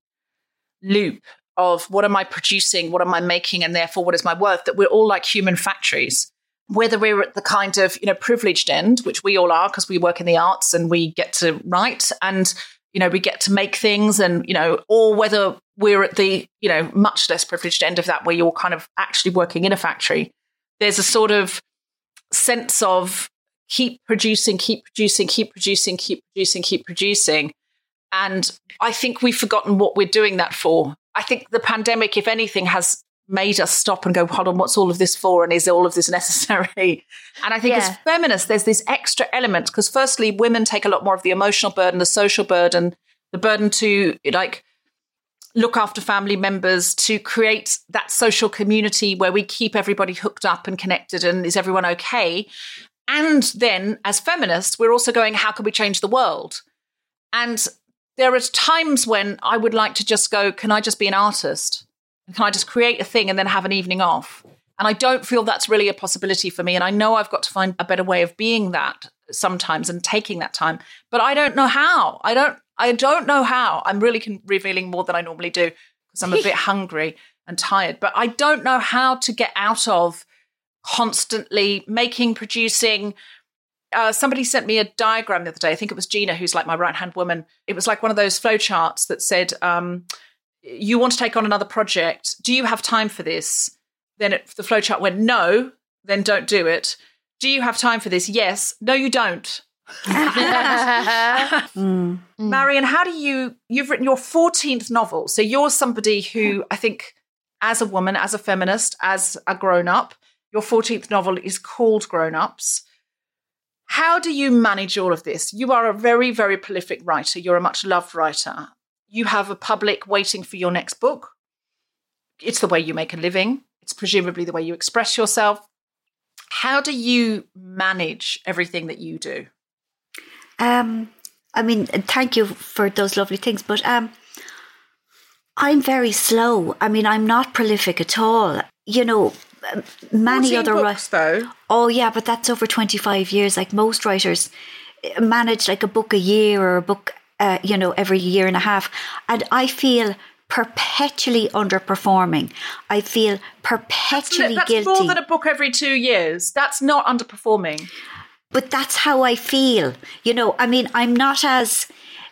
loop of what am I producing, what am I making, and therefore what is my worth, that we're all like human factories. Whether we're at the kind of, you know, privileged end, which we all are because we work in the arts and we get to write and, you know, we get to make things and, you know, or whether we're at the, you know, much less privileged end of that where you're kind of actually working in a factory. There's a sort of sense of keep producing, keep producing, keep producing, keep producing, keep producing. And I think we've forgotten what we're doing that for. I think the pandemic, if anything, has made us stop and go, hold on, what's all of this for? And is all of this necessary? And I think yeah. as feminists, there's this extra element because firstly, women take a lot more of the emotional burden, the social burden, the burden to like look after family members, to create that social community where we keep everybody hooked up and connected and is everyone okay? And then as feminists, we're also going, how can we change the world? And there are times when I would like to just go, can I just be an artist? Can I just create a thing and then have an evening off? And I don't feel that's really a possibility for me. And I know I've got to find a better way of being that sometimes and taking that time. But I don't know how. I don't I don't know how. I'm really con- revealing more than I normally do because I'm a bit hungry and tired. But I don't know how to get out of constantly making, producing. Uh, somebody sent me a diagram the other day. I think it was Gina, who's like my right-hand woman. It was like one of those flowcharts that said, um, you want to take on another project. Do you have time for this? Then it, the flowchart went, no, then don't do it. Do you have time for this? Yes. No, you don't. mm. Marion, how do you, you've written your fourteenth novel. So you're somebody who I think as a woman, as a feminist, as a grown-up, your fourteenth novel is called Grown Ups. How do you manage all of this? You are a very, very prolific writer. You're a much loved writer. You have a public waiting for your next book. It's the way you make a living. It's presumably the way you express yourself. How do you manage everything that you do? Um, I mean, thank you for those lovely things, but um, I'm very slow. I mean, I'm not prolific at all. You know, many other books, though. Oh yeah, but that's over twenty-five years. Like most writers manage like a book a year or a book, uh, you know, every year and a half. And I feel perpetually underperforming. I feel perpetually that's, guilty. That's more than a book every two years. That's not underperforming. But that's how I feel. You know, I mean, I'm not as,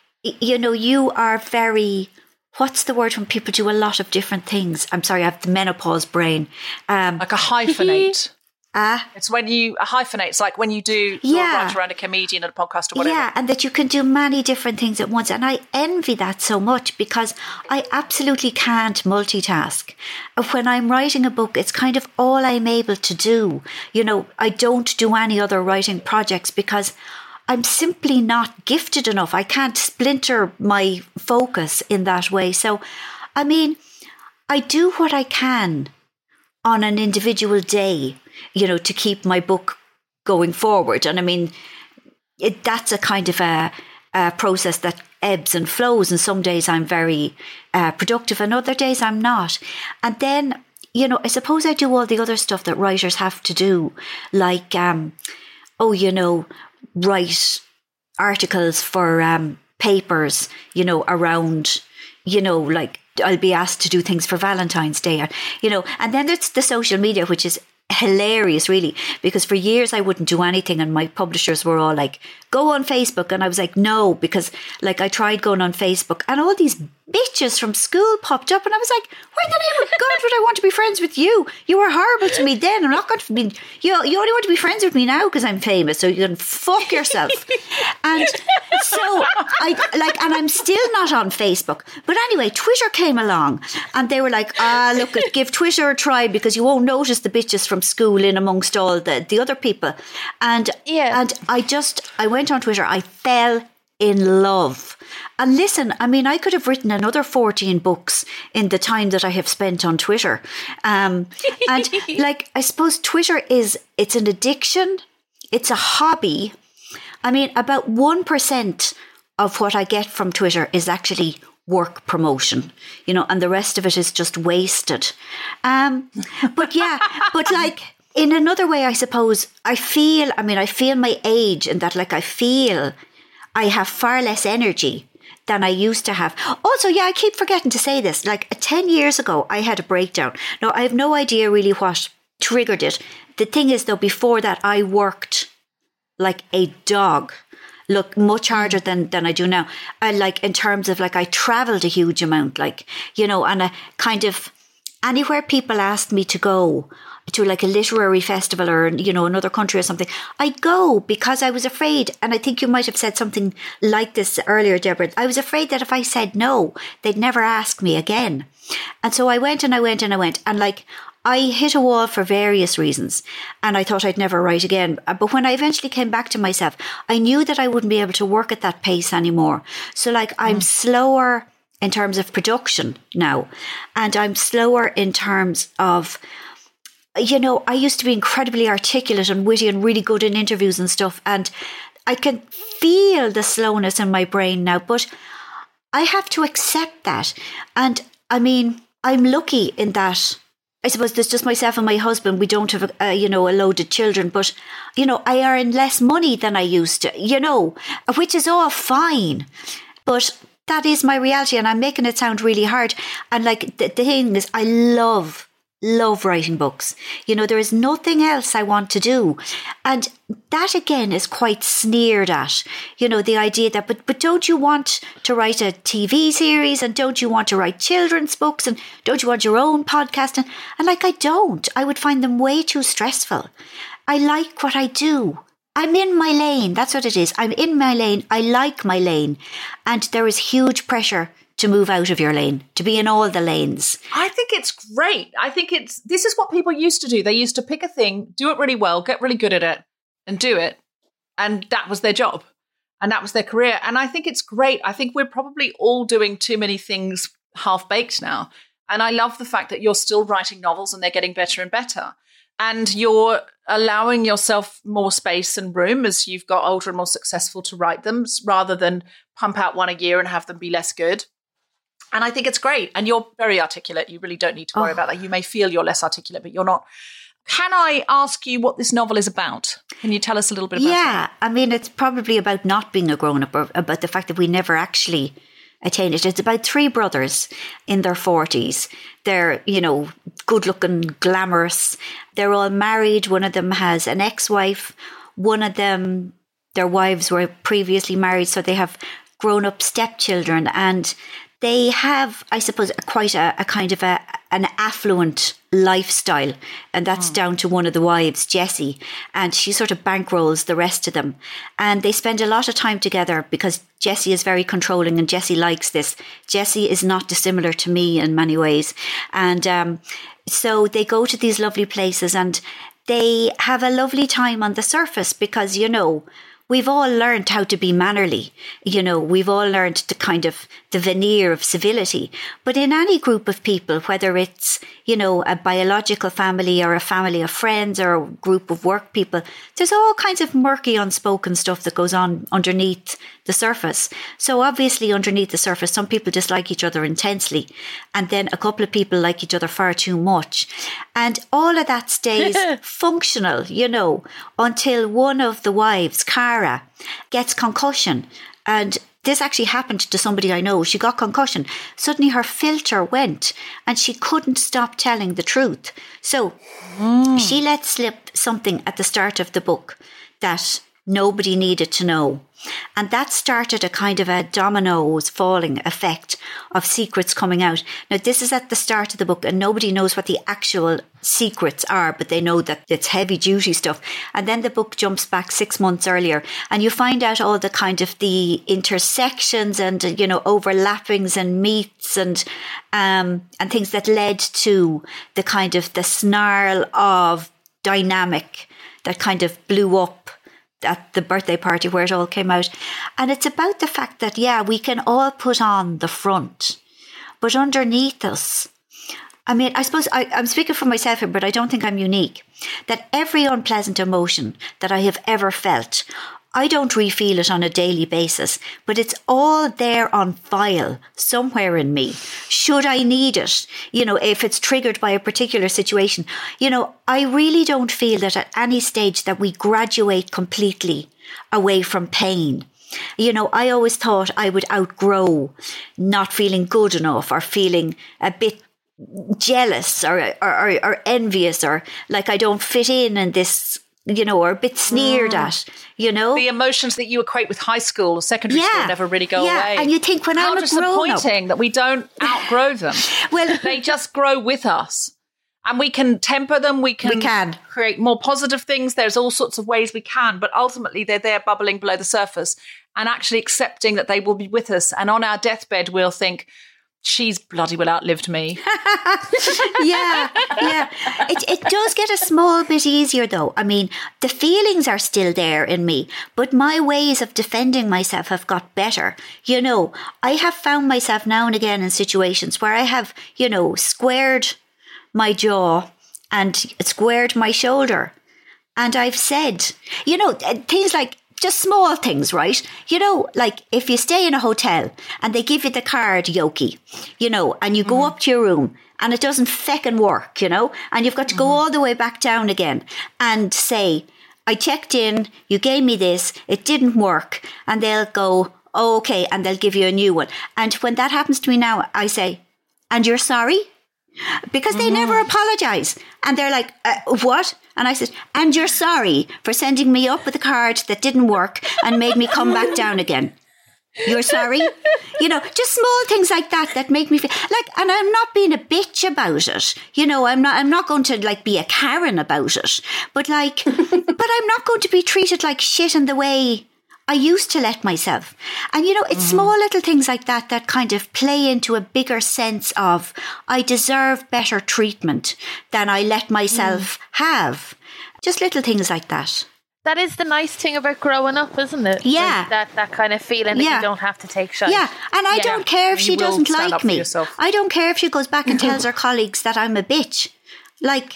you know, you are very, what's the word when people do a lot of different things? I'm sorry, I have the menopause brain. Um, like a hyphenate. Uh, it's when you a hyphenate. It's like when you do yeah. write around a comedian at a podcast or whatever. Yeah, and that you can do many different things at once. And I envy that so much because I absolutely can't multitask. When I'm writing a book, it's kind of all I'm able to do. You know, I don't do any other writing projects because I'm simply not gifted enough. I can't splinter my focus in that way. So, I mean, I do what I can on an individual day, you know, to keep my book going forward. And I mean, it, that's a kind of a, a process that ebbs and flows. And some days I'm very uh, productive and other days I'm not. And then, you know, I suppose I do all the other stuff that writers have to do, like, um, oh, you know, write articles for um, papers, you know, around, you know, like I'll be asked to do things for Valentine's Day, or, you know, and then there's the social media, which is hilarious, really, because for years I wouldn't do anything and my publishers were all like, go on Facebook. And I was like, no, because like I tried going on Facebook and all these bitches from school popped up and I was like, why the name of God would I want to be friends with you? You were horrible to me then. I'm not going to be, you, you only want to be friends with me now because I'm famous, so you can fuck yourself. And so I like, and I'm still not on Facebook. But anyway, Twitter came along and they were like, ah, look, give Twitter a try because you won't notice the bitches from school in amongst all the, the other people. And, yeah. and I just, I went on Twitter, I fell in love. And listen, I mean, I could have written another fourteen books in the time that I have spent on Twitter. Um, and like, I suppose Twitter is, it's an addiction. It's a hobby. I mean, about one percent of what I get from Twitter is actually work promotion, you know, and the rest of it is just wasted. Um, but yeah, but like in another way, I suppose I feel, I mean, I feel my age in that, like, I feel I have far less energy than I used to have. Also, yeah, I keep forgetting to say this. Like ten years ago, I had a breakdown. Now, I have no idea really what triggered it. The thing is, though, before that, I worked like a dog. Look, much harder than, than I do now. I like, in terms of like, I traveled a huge amount, like, you know, and a kind of anywhere people asked me to go to, like a literary festival or, you know, another country or something, I'd go because I was afraid. And I think you might have said something like this earlier, Deborah. I was afraid that if I said no, they'd never ask me again. And so I went and I went and I went and like, I hit a wall for various reasons and I thought I'd never write again. But when I eventually came back to myself, I knew that I wouldn't be able to work at that pace anymore. So like I'm mm. slower in terms of production now, and I'm slower in terms of, you know, I used to be incredibly articulate and witty and really good in interviews and stuff. And I can feel the slowness in my brain now, but I have to accept that. And I mean, I'm lucky in that I suppose there's just myself and my husband. We don't have, a, uh, you know, a load of children, but, you know, I earn less money than I used to, you know, which is all fine. But that is my reality and I'm making it sound really hard. And like the, the thing is, I love love writing books. You know, there is nothing else I want to do. And that again is quite sneered at, you know, the idea that, but, but don't you want to write a T V series and don't you want to write children's books and don't you want your own podcast? And, and like, I don't, I would find them way too stressful. I like what I do. I'm in my lane. That's what it is. I'm in my lane. I like my lane. And there is huge pressure to move out of your lane, to be in all the lanes. I think it's great. I think it's, this is what people used to do. They used to pick a thing, do it really well, get really good at it and do it. And that was their job. And that was their career. And I think it's great. I think we're probably all doing too many things half-baked now. And I love the fact that you're still writing novels and they're getting better and better. And you're allowing yourself more space and room as you've got older and more successful to write them, rather than pump out one a year and have them be less good. And I think it's great. And you're very articulate. You really don't need to worry oh. about that. You may feel you're less articulate, but you're not. Can I ask you what this novel is about? Can you tell us a little bit about yeah, that? Yeah, I mean, it's probably about not being a grown-up, or about the fact that we never actually attained it. It's about three brothers in their forties. They're, you know, good-looking, glamorous. They're all married. One of them has an ex-wife. One of them, their wives were previously married, so they have grown-up stepchildren. And they have, I suppose, a, quite a, a kind of a, an affluent lifestyle. And that's oh. down to one of the wives, Jessie. And she sort of bankrolls the rest of them. And they spend a lot of time together because Jessie is very controlling and Jessie likes this. Jessie is not dissimilar to me in many ways. And um, so they go to these lovely places and they have a lovely time on the surface because, you know, we've all learned how to be mannerly. You know, we've all learned to kind of the veneer of civility. But in any group of people, whether it's, you know, a biological family or a family of friends or a group of work people, there's all kinds of murky, unspoken stuff that goes on underneath the surface. So obviously underneath the surface, some people dislike each other intensely. And then a couple of people like each other far too much. And all of that stays functional, you know, until one of the wives, Cara, gets concussion. And this actually happened to somebody I know. She got concussion. Suddenly her filter went and she couldn't stop telling the truth. So mm. she let slip something at the start of the book that nobody needed to know. And that started a kind of a dominoes falling effect of secrets coming out. Now, this is at the start of the book and nobody knows what the actual secrets are, but they know that it's heavy duty stuff. And then the book jumps back six months earlier and you find out all the kind of the intersections and, you know, overlappings and meets and, um, and things that led to the kind of the snarl of dynamic that kind of blew up at the birthday party where it all came out. And it's about the fact that, yeah, we can all put on the front, but underneath us, I mean, I suppose I, I'm speaking for myself here, but I don't think I'm unique, that every unpleasant emotion that I have ever felt, I don't re-feel it on a daily basis, but it's all there on file somewhere in me. Should I need it? You know, if it's triggered by a particular situation, you know, I really don't feel that at any stage that we graduate completely away from pain. You know, I always thought I would outgrow not feeling good enough or feeling a bit jealous or, or, or, or envious or like I don't fit in in this, you know, or a bit sneered mm. at, you know. The emotions that you equate with high school or secondary yeah. school never really go yeah. away. And you think when How I'm a grown-up... disappointing that we don't outgrow them. Well, they just grow with us. And we can temper them, we can, we can create more positive things. There's all sorts of ways we can, but ultimately they're there bubbling below the surface and actually accepting that they will be with us. And on our deathbed, we'll think, she's bloody well outlived me. yeah, yeah. It, it does get a small bit easier though. I mean, the feelings are still there in me, but my ways of defending myself have got better. You know, I have found myself now and again in situations where I have, you know, squared my jaw and squared my shoulder. And I've said, you know, things like, just small things, right? You know, like if you stay in a hotel and they give you the card, Yoki, you know, and you go mm. up to your room and it doesn't feckin' work, you know, and you've got to go mm. all the way back down again and say, I checked in, you gave me this, it didn't work. And they'll go, oh, okay, and they'll give you a new one. And when that happens to me now, I say, and you're sorry? Because they mm. never apologise. And they're like, uh, what? And I said, and you're sorry for sending me up with a card that didn't work and made me come back down again. You're sorry? You know, just small things like that that make me feel like, and I'm not being a bitch about it. You know, I'm not, I'm not going to like be a Karen about it, but like, but I'm not going to be treated like shit in the way I used to let myself. And, you know, it's mm. small little things like that that kind of play into a bigger sense of I deserve better treatment than I let myself mm. have. Just little things like that. That is the nice thing about growing up, isn't it? Yeah. Like that, that kind of feeling that yeah. you don't have to take shit. Yeah, and I yeah. don't care if you she doesn't like me. Yourself. I don't care if she goes back and tells her colleagues that I'm a bitch. Like...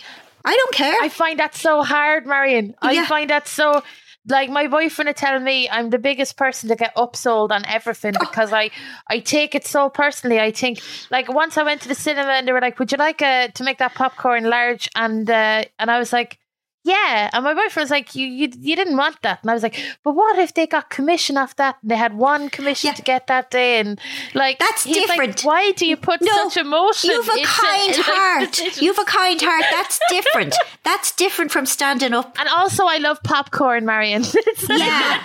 I don't care. I find that so hard, Marion. I Yeah. find that so... Like, my boyfriend would tell me I'm the biggest person to get upsold on everything because I, I take it so personally. I think, like, once I went to the cinema and they were like, would you like uh, to make that popcorn large? And uh, and I was like, yeah. And my boyfriend was like, you, you you didn't want that. And I was like, but what if they got commission off that and they had one commission Yeah. to get that day? And like, That's he's like, different. why do you put No, such emotion You've a into, kind like, heart. decisions? You've a kind heart. That's different. That's different from standing up. And also, I love popcorn, Marion. It's like- Yeah.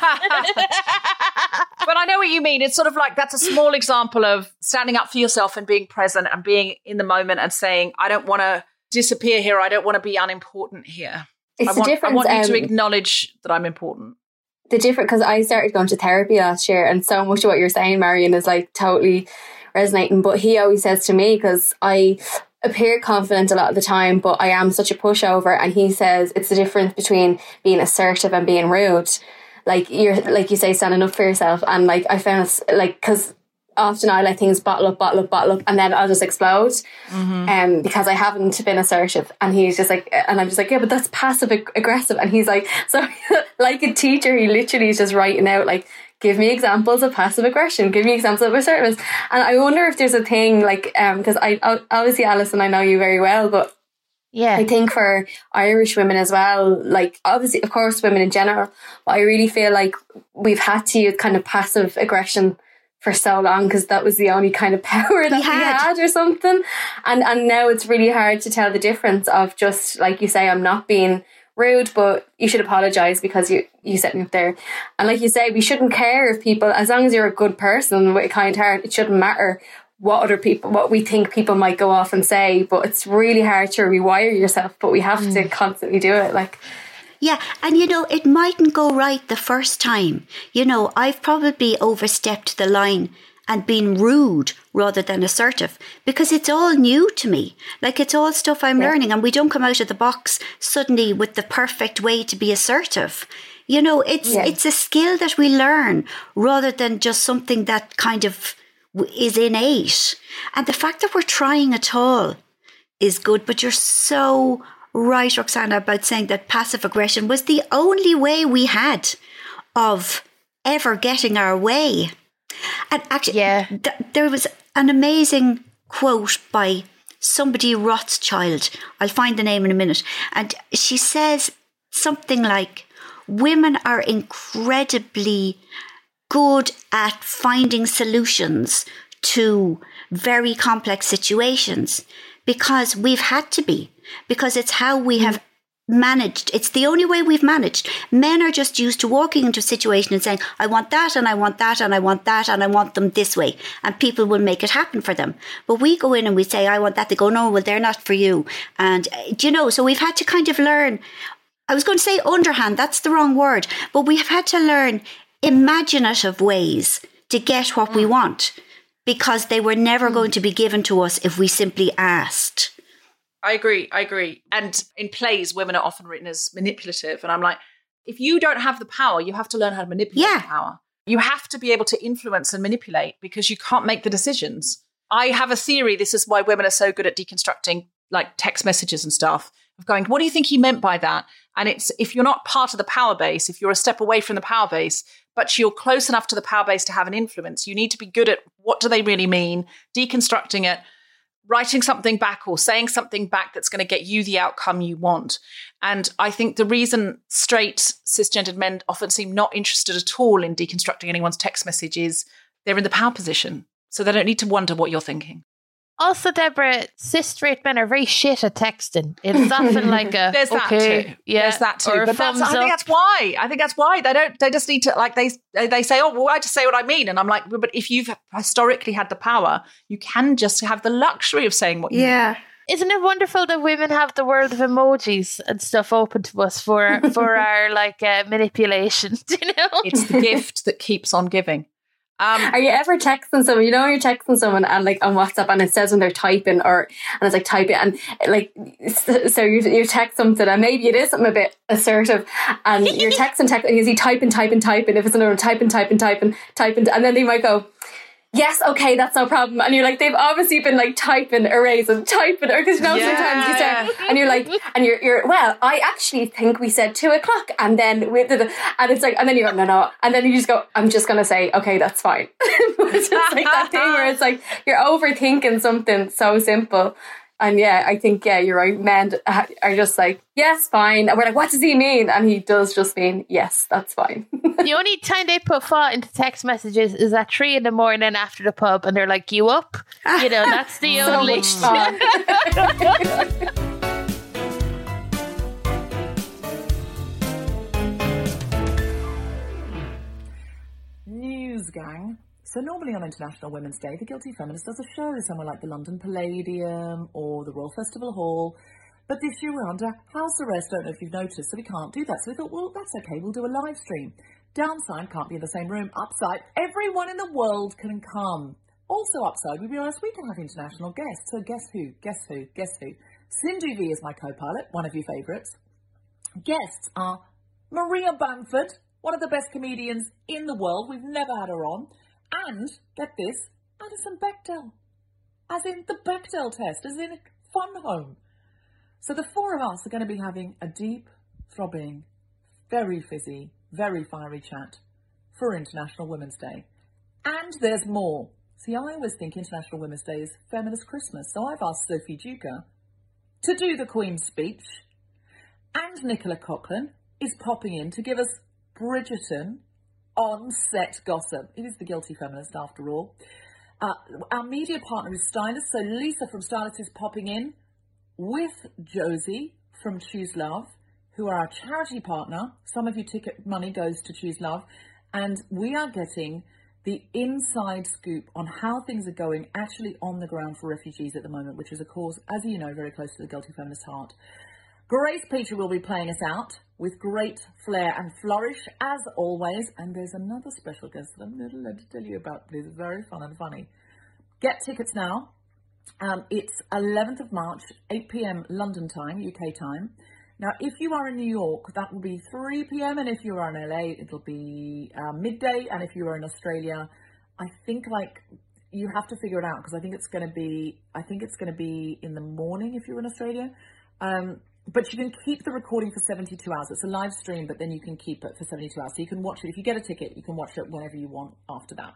But I know what you mean. It's sort of like that's a small example of standing up for yourself and being present and being in the moment and saying, I don't want to disappear here. I don't want to be unimportant here. It's I the want, difference. I want you um, to acknowledge that I'm important. the different, because I started going to therapy last year, and so much of what you're saying, Marion, is like totally resonating. But he always says to me, because I appear confident a lot of the time, but I am such a pushover, and he says it's the difference between being assertive and being rude. Like you're, like you say, standing up for yourself. And like I found it's like, because often I let things bottle up, bottle up, bottle up, and then I'll just explode. Mm-hmm. Um, because I haven't been assertive. And he's just like, and I'm just like, yeah, but that's passive ag- aggressive. And he's like, so like a teacher, he literally is just writing out like, give me examples of passive aggression, give me examples of assertiveness. And I wonder if there's a thing like, um, because I obviously, Alison, I know you very well, but yeah, I think for Irish women as well, like obviously, of course, women in general, but I really feel like we've had to use kind of passive aggression for so long because that was the only kind of power that we had. we had or something. And and now it's really hard to tell the difference of just, like you say, I'm not being rude, but you should apologise because you, you set me up there. And like you say, we shouldn't care if people, as long as you're a good person with a kind heart, it shouldn't matter what other people, what we think people might go off and say. But it's really hard to rewire yourself, but we have mm. to constantly do it. Like, yeah, and you know, it mightn't go right the first time. You know, I've probably overstepped the line and been rude rather than assertive because it's all new to me. Like, it's all stuff I'm yeah. learning, and we don't come out of the box suddenly with the perfect way to be assertive. You know, it's yeah. it's a skill that we learn rather than just something that kind of is innate. And the fact that we're trying at all is good, but you're so right, Roxana, about saying that passive aggression was the only way we had of ever getting our way. And actually, yeah. th- there was an amazing quote by somebody Rothschild. I'll find the name in a minute. And she says something like, women are incredibly good at finding solutions to very complex situations because we've had to be. Because it's how we have managed. It's the only way we've managed. Men are just used to walking into a situation and saying, I want that and I want that and I want that and I want them this way. And people will make it happen for them. But we go in and we say, I want that. They go, no, well, they're not for you. And, uh, do you know, so we've had to kind of learn. I was going to say underhand. That's the wrong word. But we have had to learn imaginative ways to get what we want because they were never going to be given to us if we simply asked. I agree. I agree. And in plays, women are often written as manipulative. And I'm like, if you don't have the power, you have to learn how to manipulate yeah. the power. You have to be able to influence and manipulate because you can't make the decisions. I have a theory. This is why women are so good at deconstructing like text messages and stuff, of going, what do you think he meant by that? And it's, if you're not part of the power base, if you're a step away from the power base, but you're close enough to the power base to have an influence, you need to be good at what do they really mean, deconstructing it, writing something back or saying something back that's going to get you the outcome you want. And I think the reason straight cisgendered men often seem not interested at all in deconstructing anyone's text message is they're in the power position. So they don't need to wonder what you're thinking. Also, Deborah, cis straight men are very shit at texting. It's often like a there's that okay, too. Yeah, there's that too. Or but that's, I think that's why. I think that's why they don't. They just need to like they they say, oh, well, I just say what I mean, and I'm like, but if you've historically had the power, you can just have the luxury of saying what you yeah. mean. Isn't it wonderful that women have the world of emojis and stuff open to us for for our like uh, manipulation? You know, it's the gift that keeps on giving. Um, Are you ever texting someone? You know, when you're texting someone and like on WhatsApp and it says when they're typing, or and it's like type it and like so you you text something and maybe it is something a bit assertive and you're texting text and you see typing typing typing if it's another typing typing typing typing and then they might go, yes, okay, that's no problem. And you're like, they've obviously been like typing arrays and typing, because you know yeah, sometimes you start yeah. and you're like, and you're you're well, I actually think we said two o'clock, and then we did, and it's like, and then you go no no, and then you just go, I'm just gonna say okay, that's fine. It's just like that thing where it's like you're overthinking something so simple. And yeah, I think, yeah, you're right. Men are just like, yes, fine. And we're like, what does he mean? And he does just mean, yes, that's fine. The only time they put thought into text messages is at three in the morning after the pub, and they're like, you up? You know, that's the so only. Much fun. News gang. So normally on International Women's Day, the Guilty Feminist does a show somewhere like the London Palladium or the Royal Festival Hall. But this year we're under house arrest, don't know if you've noticed, so we can't do that. So we thought, well, that's okay, we'll do a live stream. Downside, can't be in the same room. Upside, everyone in the world can come. Also upside, we realised we can have international guests. So guess who? Guess who? Guess who? Sindhu V is my co-pilot, one of your favourites. Guests are Maria Bamford, one of the best comedians in the world. We've never had her on. And, get this, Alison Bechdel. As in the Bechdel test, as in Fun Home. So the four of us are going to be having a deep, throbbing, very fizzy, very fiery chat for International Women's Day. And there's more. See, I always think International Women's Day is Feminist Christmas, so I've asked Sophie Duker to do the Queen's speech. And Nicola Coughlan is popping in to give us Bridgerton on-set gossip. It is the Guilty Feminist, after all. Uh, our media partner is Stylist, so Lisa from Stylist is popping in with Josie from Choose Love, who are our charity partner. Some of your ticket money goes to Choose Love, and we are getting the inside scoop on how things are going actually on the ground for refugees at the moment, which is, of course, as you know, very close to the Guilty Feminist heart. Grace Peter will be playing us out with great flair and flourish, as always. And there's another special guest that I'm not allowed to tell you about, please. It's very fun and funny. Get tickets now. Um, it's eleventh of March, eight p.m. London time, U K time. Now, if you are in New York, that will be three p.m. And if you are in L A, it'll be uh, midday. And if you are in Australia, I think like you have to figure it out, because I think it's going to be, I think it's going to be in the morning if you're in Australia. Um, But you can keep the recording for seventy-two hours. It's a live stream, but then you can keep it for seventy-two hours. So you can watch it. If you get a ticket, you can watch it whenever you want after that.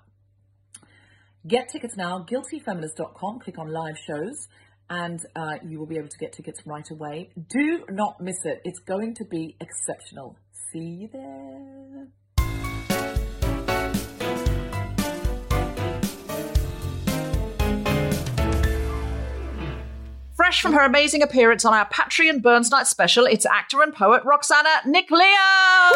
Get tickets now, guilty feminist dot com. Click on live shows, and uh, you will be able to get tickets right away. Do not miss it. It's going to be exceptional. See you there. Fresh from her amazing appearance on our Patreon Burns Night special, it's actor and poet Roxana Nick Leo.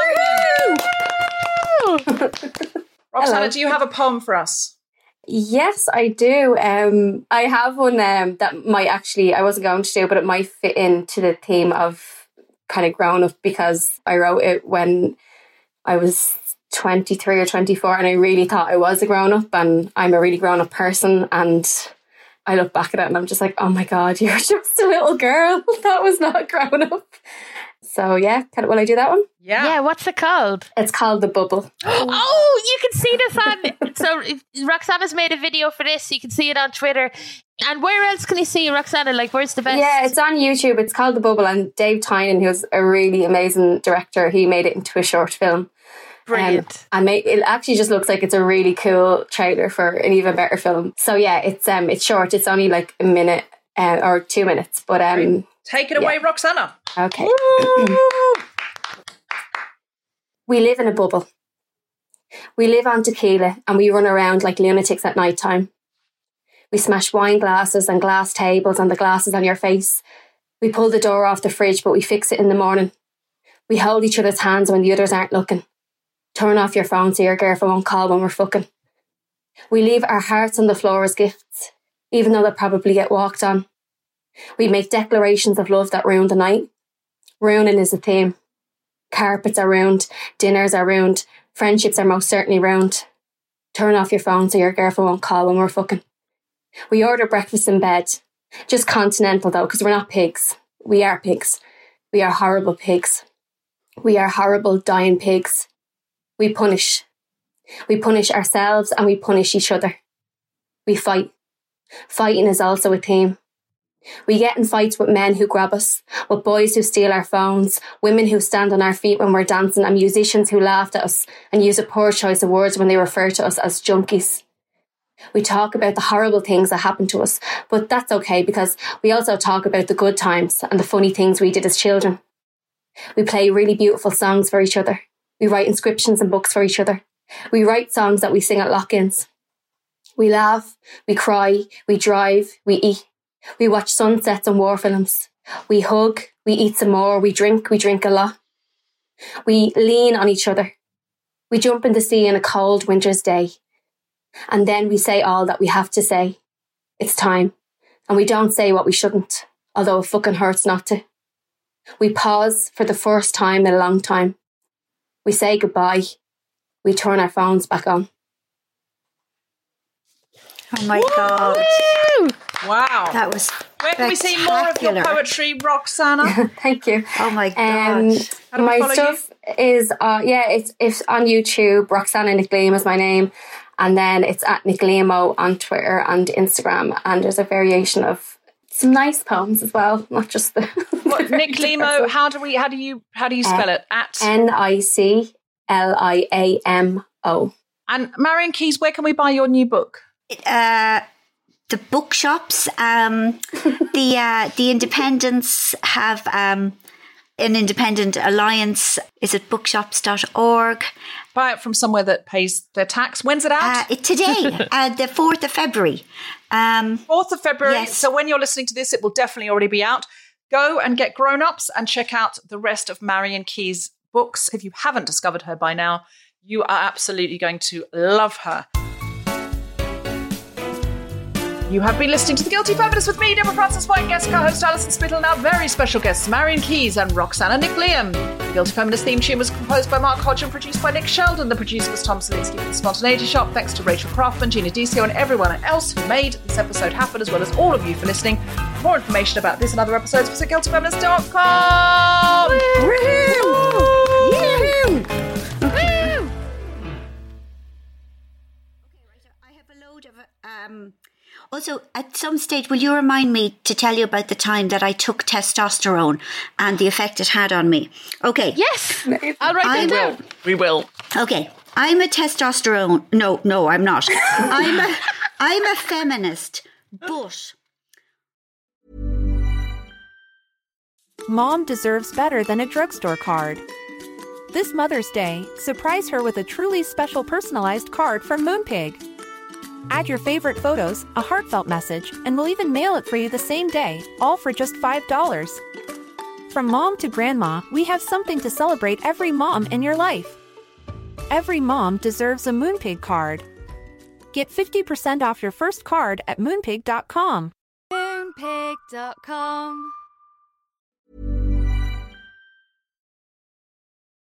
Roxana, Hello. do you have a poem for us? Yes, I do. Um, I have one um, that might actually, I wasn't going to do, but it might fit into the theme of kind of grown up, because I wrote it when I was twenty-three or twenty-four, and I really thought I was a grown up, and I'm a really grown up person, and I look back at it and I'm just like, oh my God, you're just a little girl. That was not grown up. So yeah, can, will I do that one? Yeah. Yeah, what's it called? It's called The Bubble. Oh, you can see this on... So Roxana's made a video for this. You can see it on Twitter. And where else can you see Roxana? Like, where's the best? Yeah, it's on YouTube. It's called The Bubble. And Dave Tynan, who's a really amazing director, he made it into a short film. Brilliant. Um, and make, it actually just looks like it's a really cool trailer for an even better film. So yeah, it's um it's short. It's only like a minute uh, or two minutes. But um, take it away, yeah. Roxana. Okay. We live in a bubble. We live on tequila, and we run around like lunatics at night time. We smash wine glasses and glass tables and the glasses on your face. We pull the door off the fridge, but we fix it in the morning. We hold each other's hands when the others aren't looking. Turn off your phone so your girlfriend won't call when we're fucking. We leave our hearts on the floor as gifts, even though they'll probably get walked on. We make declarations of love that ruin the night. Ruining is the theme. Carpets are ruined, dinners are ruined, friendships are most certainly ruined. Turn off your phone so your girlfriend won't call when we're fucking. We order breakfast in bed. Just continental though, because we're not pigs. We are pigs. We are horrible pigs. We are horrible dying pigs. We punish. We punish ourselves and we punish each other. We fight. Fighting is also a theme. We get in fights with men who grab us, with boys who steal our phones, women who stand on our feet when we're dancing, and musicians who laughed at us and use a poor choice of words when they refer to us as junkies. We talk about the horrible things that happened to us, but that's okay because we also talk about the good times and the funny things we did as children. We play really beautiful songs for each other. We write inscriptions and books for each other. We write songs that we sing at lock-ins. We laugh, we cry, we drive, we eat. We watch sunsets and war films. We hug, we eat some more, we drink, we drink a lot. We lean on each other. We jump in the sea on a cold winter's day. And then we say all that we have to say. It's time. And we don't say what we shouldn't, although it fucking hurts not to. We pause for the first time in a long time. We say goodbye. We turn our phones back on. Oh my God. Woo! Wow. That was Where can we see more of your poetry, Roxana? Thank you. Oh my God. Um, How do we my follow stuff is, uh, yeah, it's, it's on YouTube. Roxana Nic Liam is my name. And then it's at Nic Liamo on Twitter and Instagram. And there's a variation of some nice poems as well, not just the... What, Nic Liamo, how do we, how do you, how do you spell uh, it? At? N I C L I A M O. And Marian Keyes, where can we buy your new book? Uh, the bookshops, um, the uh, the independents have um, an independent alliance. Is it bookshops dot org? Buy it from somewhere that pays their tax. When's it out? Uh, it, today, uh, the fourth of February. Um, fourth of February. Yes. So when you're listening to this, it will definitely already be out. Go and get Grown Ups and check out the rest of Marian Keyes' books. If you haven't discovered her by now, you are absolutely going to love her. You have been listening to The Guilty Feminist with me, Deborah Frances-White, guest co-host Alison Spittle, and our very special guests, Marian Keyes and Roxana Nic Liam. The Guilty Feminist theme tune was composed by Mark Hodge and produced by Nick Sheldon. The producer was Tom Salinsky from The Spontaneity Shop. Thanks to Rachel Craftman, Gina Dicio, and everyone else who made this episode happen, as well as all of you for listening. For more information about this and other episodes, visit guilty feminist dot com. Woohoo! Woo! I have a load of... Um, also, at some stage, will you remind me to tell you about the time that I took testosterone and the effect it had on me? Okay. Yes. I'll write that down. We will. Okay. I'm a testosterone... No, no, I'm not. I'm a, I'm a feminist, but... Mom deserves better than a drugstore card. This Mother's Day, surprise her with a truly special personalized card from Moonpig. Add your favorite photos, a heartfelt message, and we'll even mail it for you the same day, all for just five dollars. From mom to grandma, we have something to celebrate every mom in your life. Every mom deserves a Moonpig card. Get fifty percent off your first card at moonpig dot com. moonpig dot com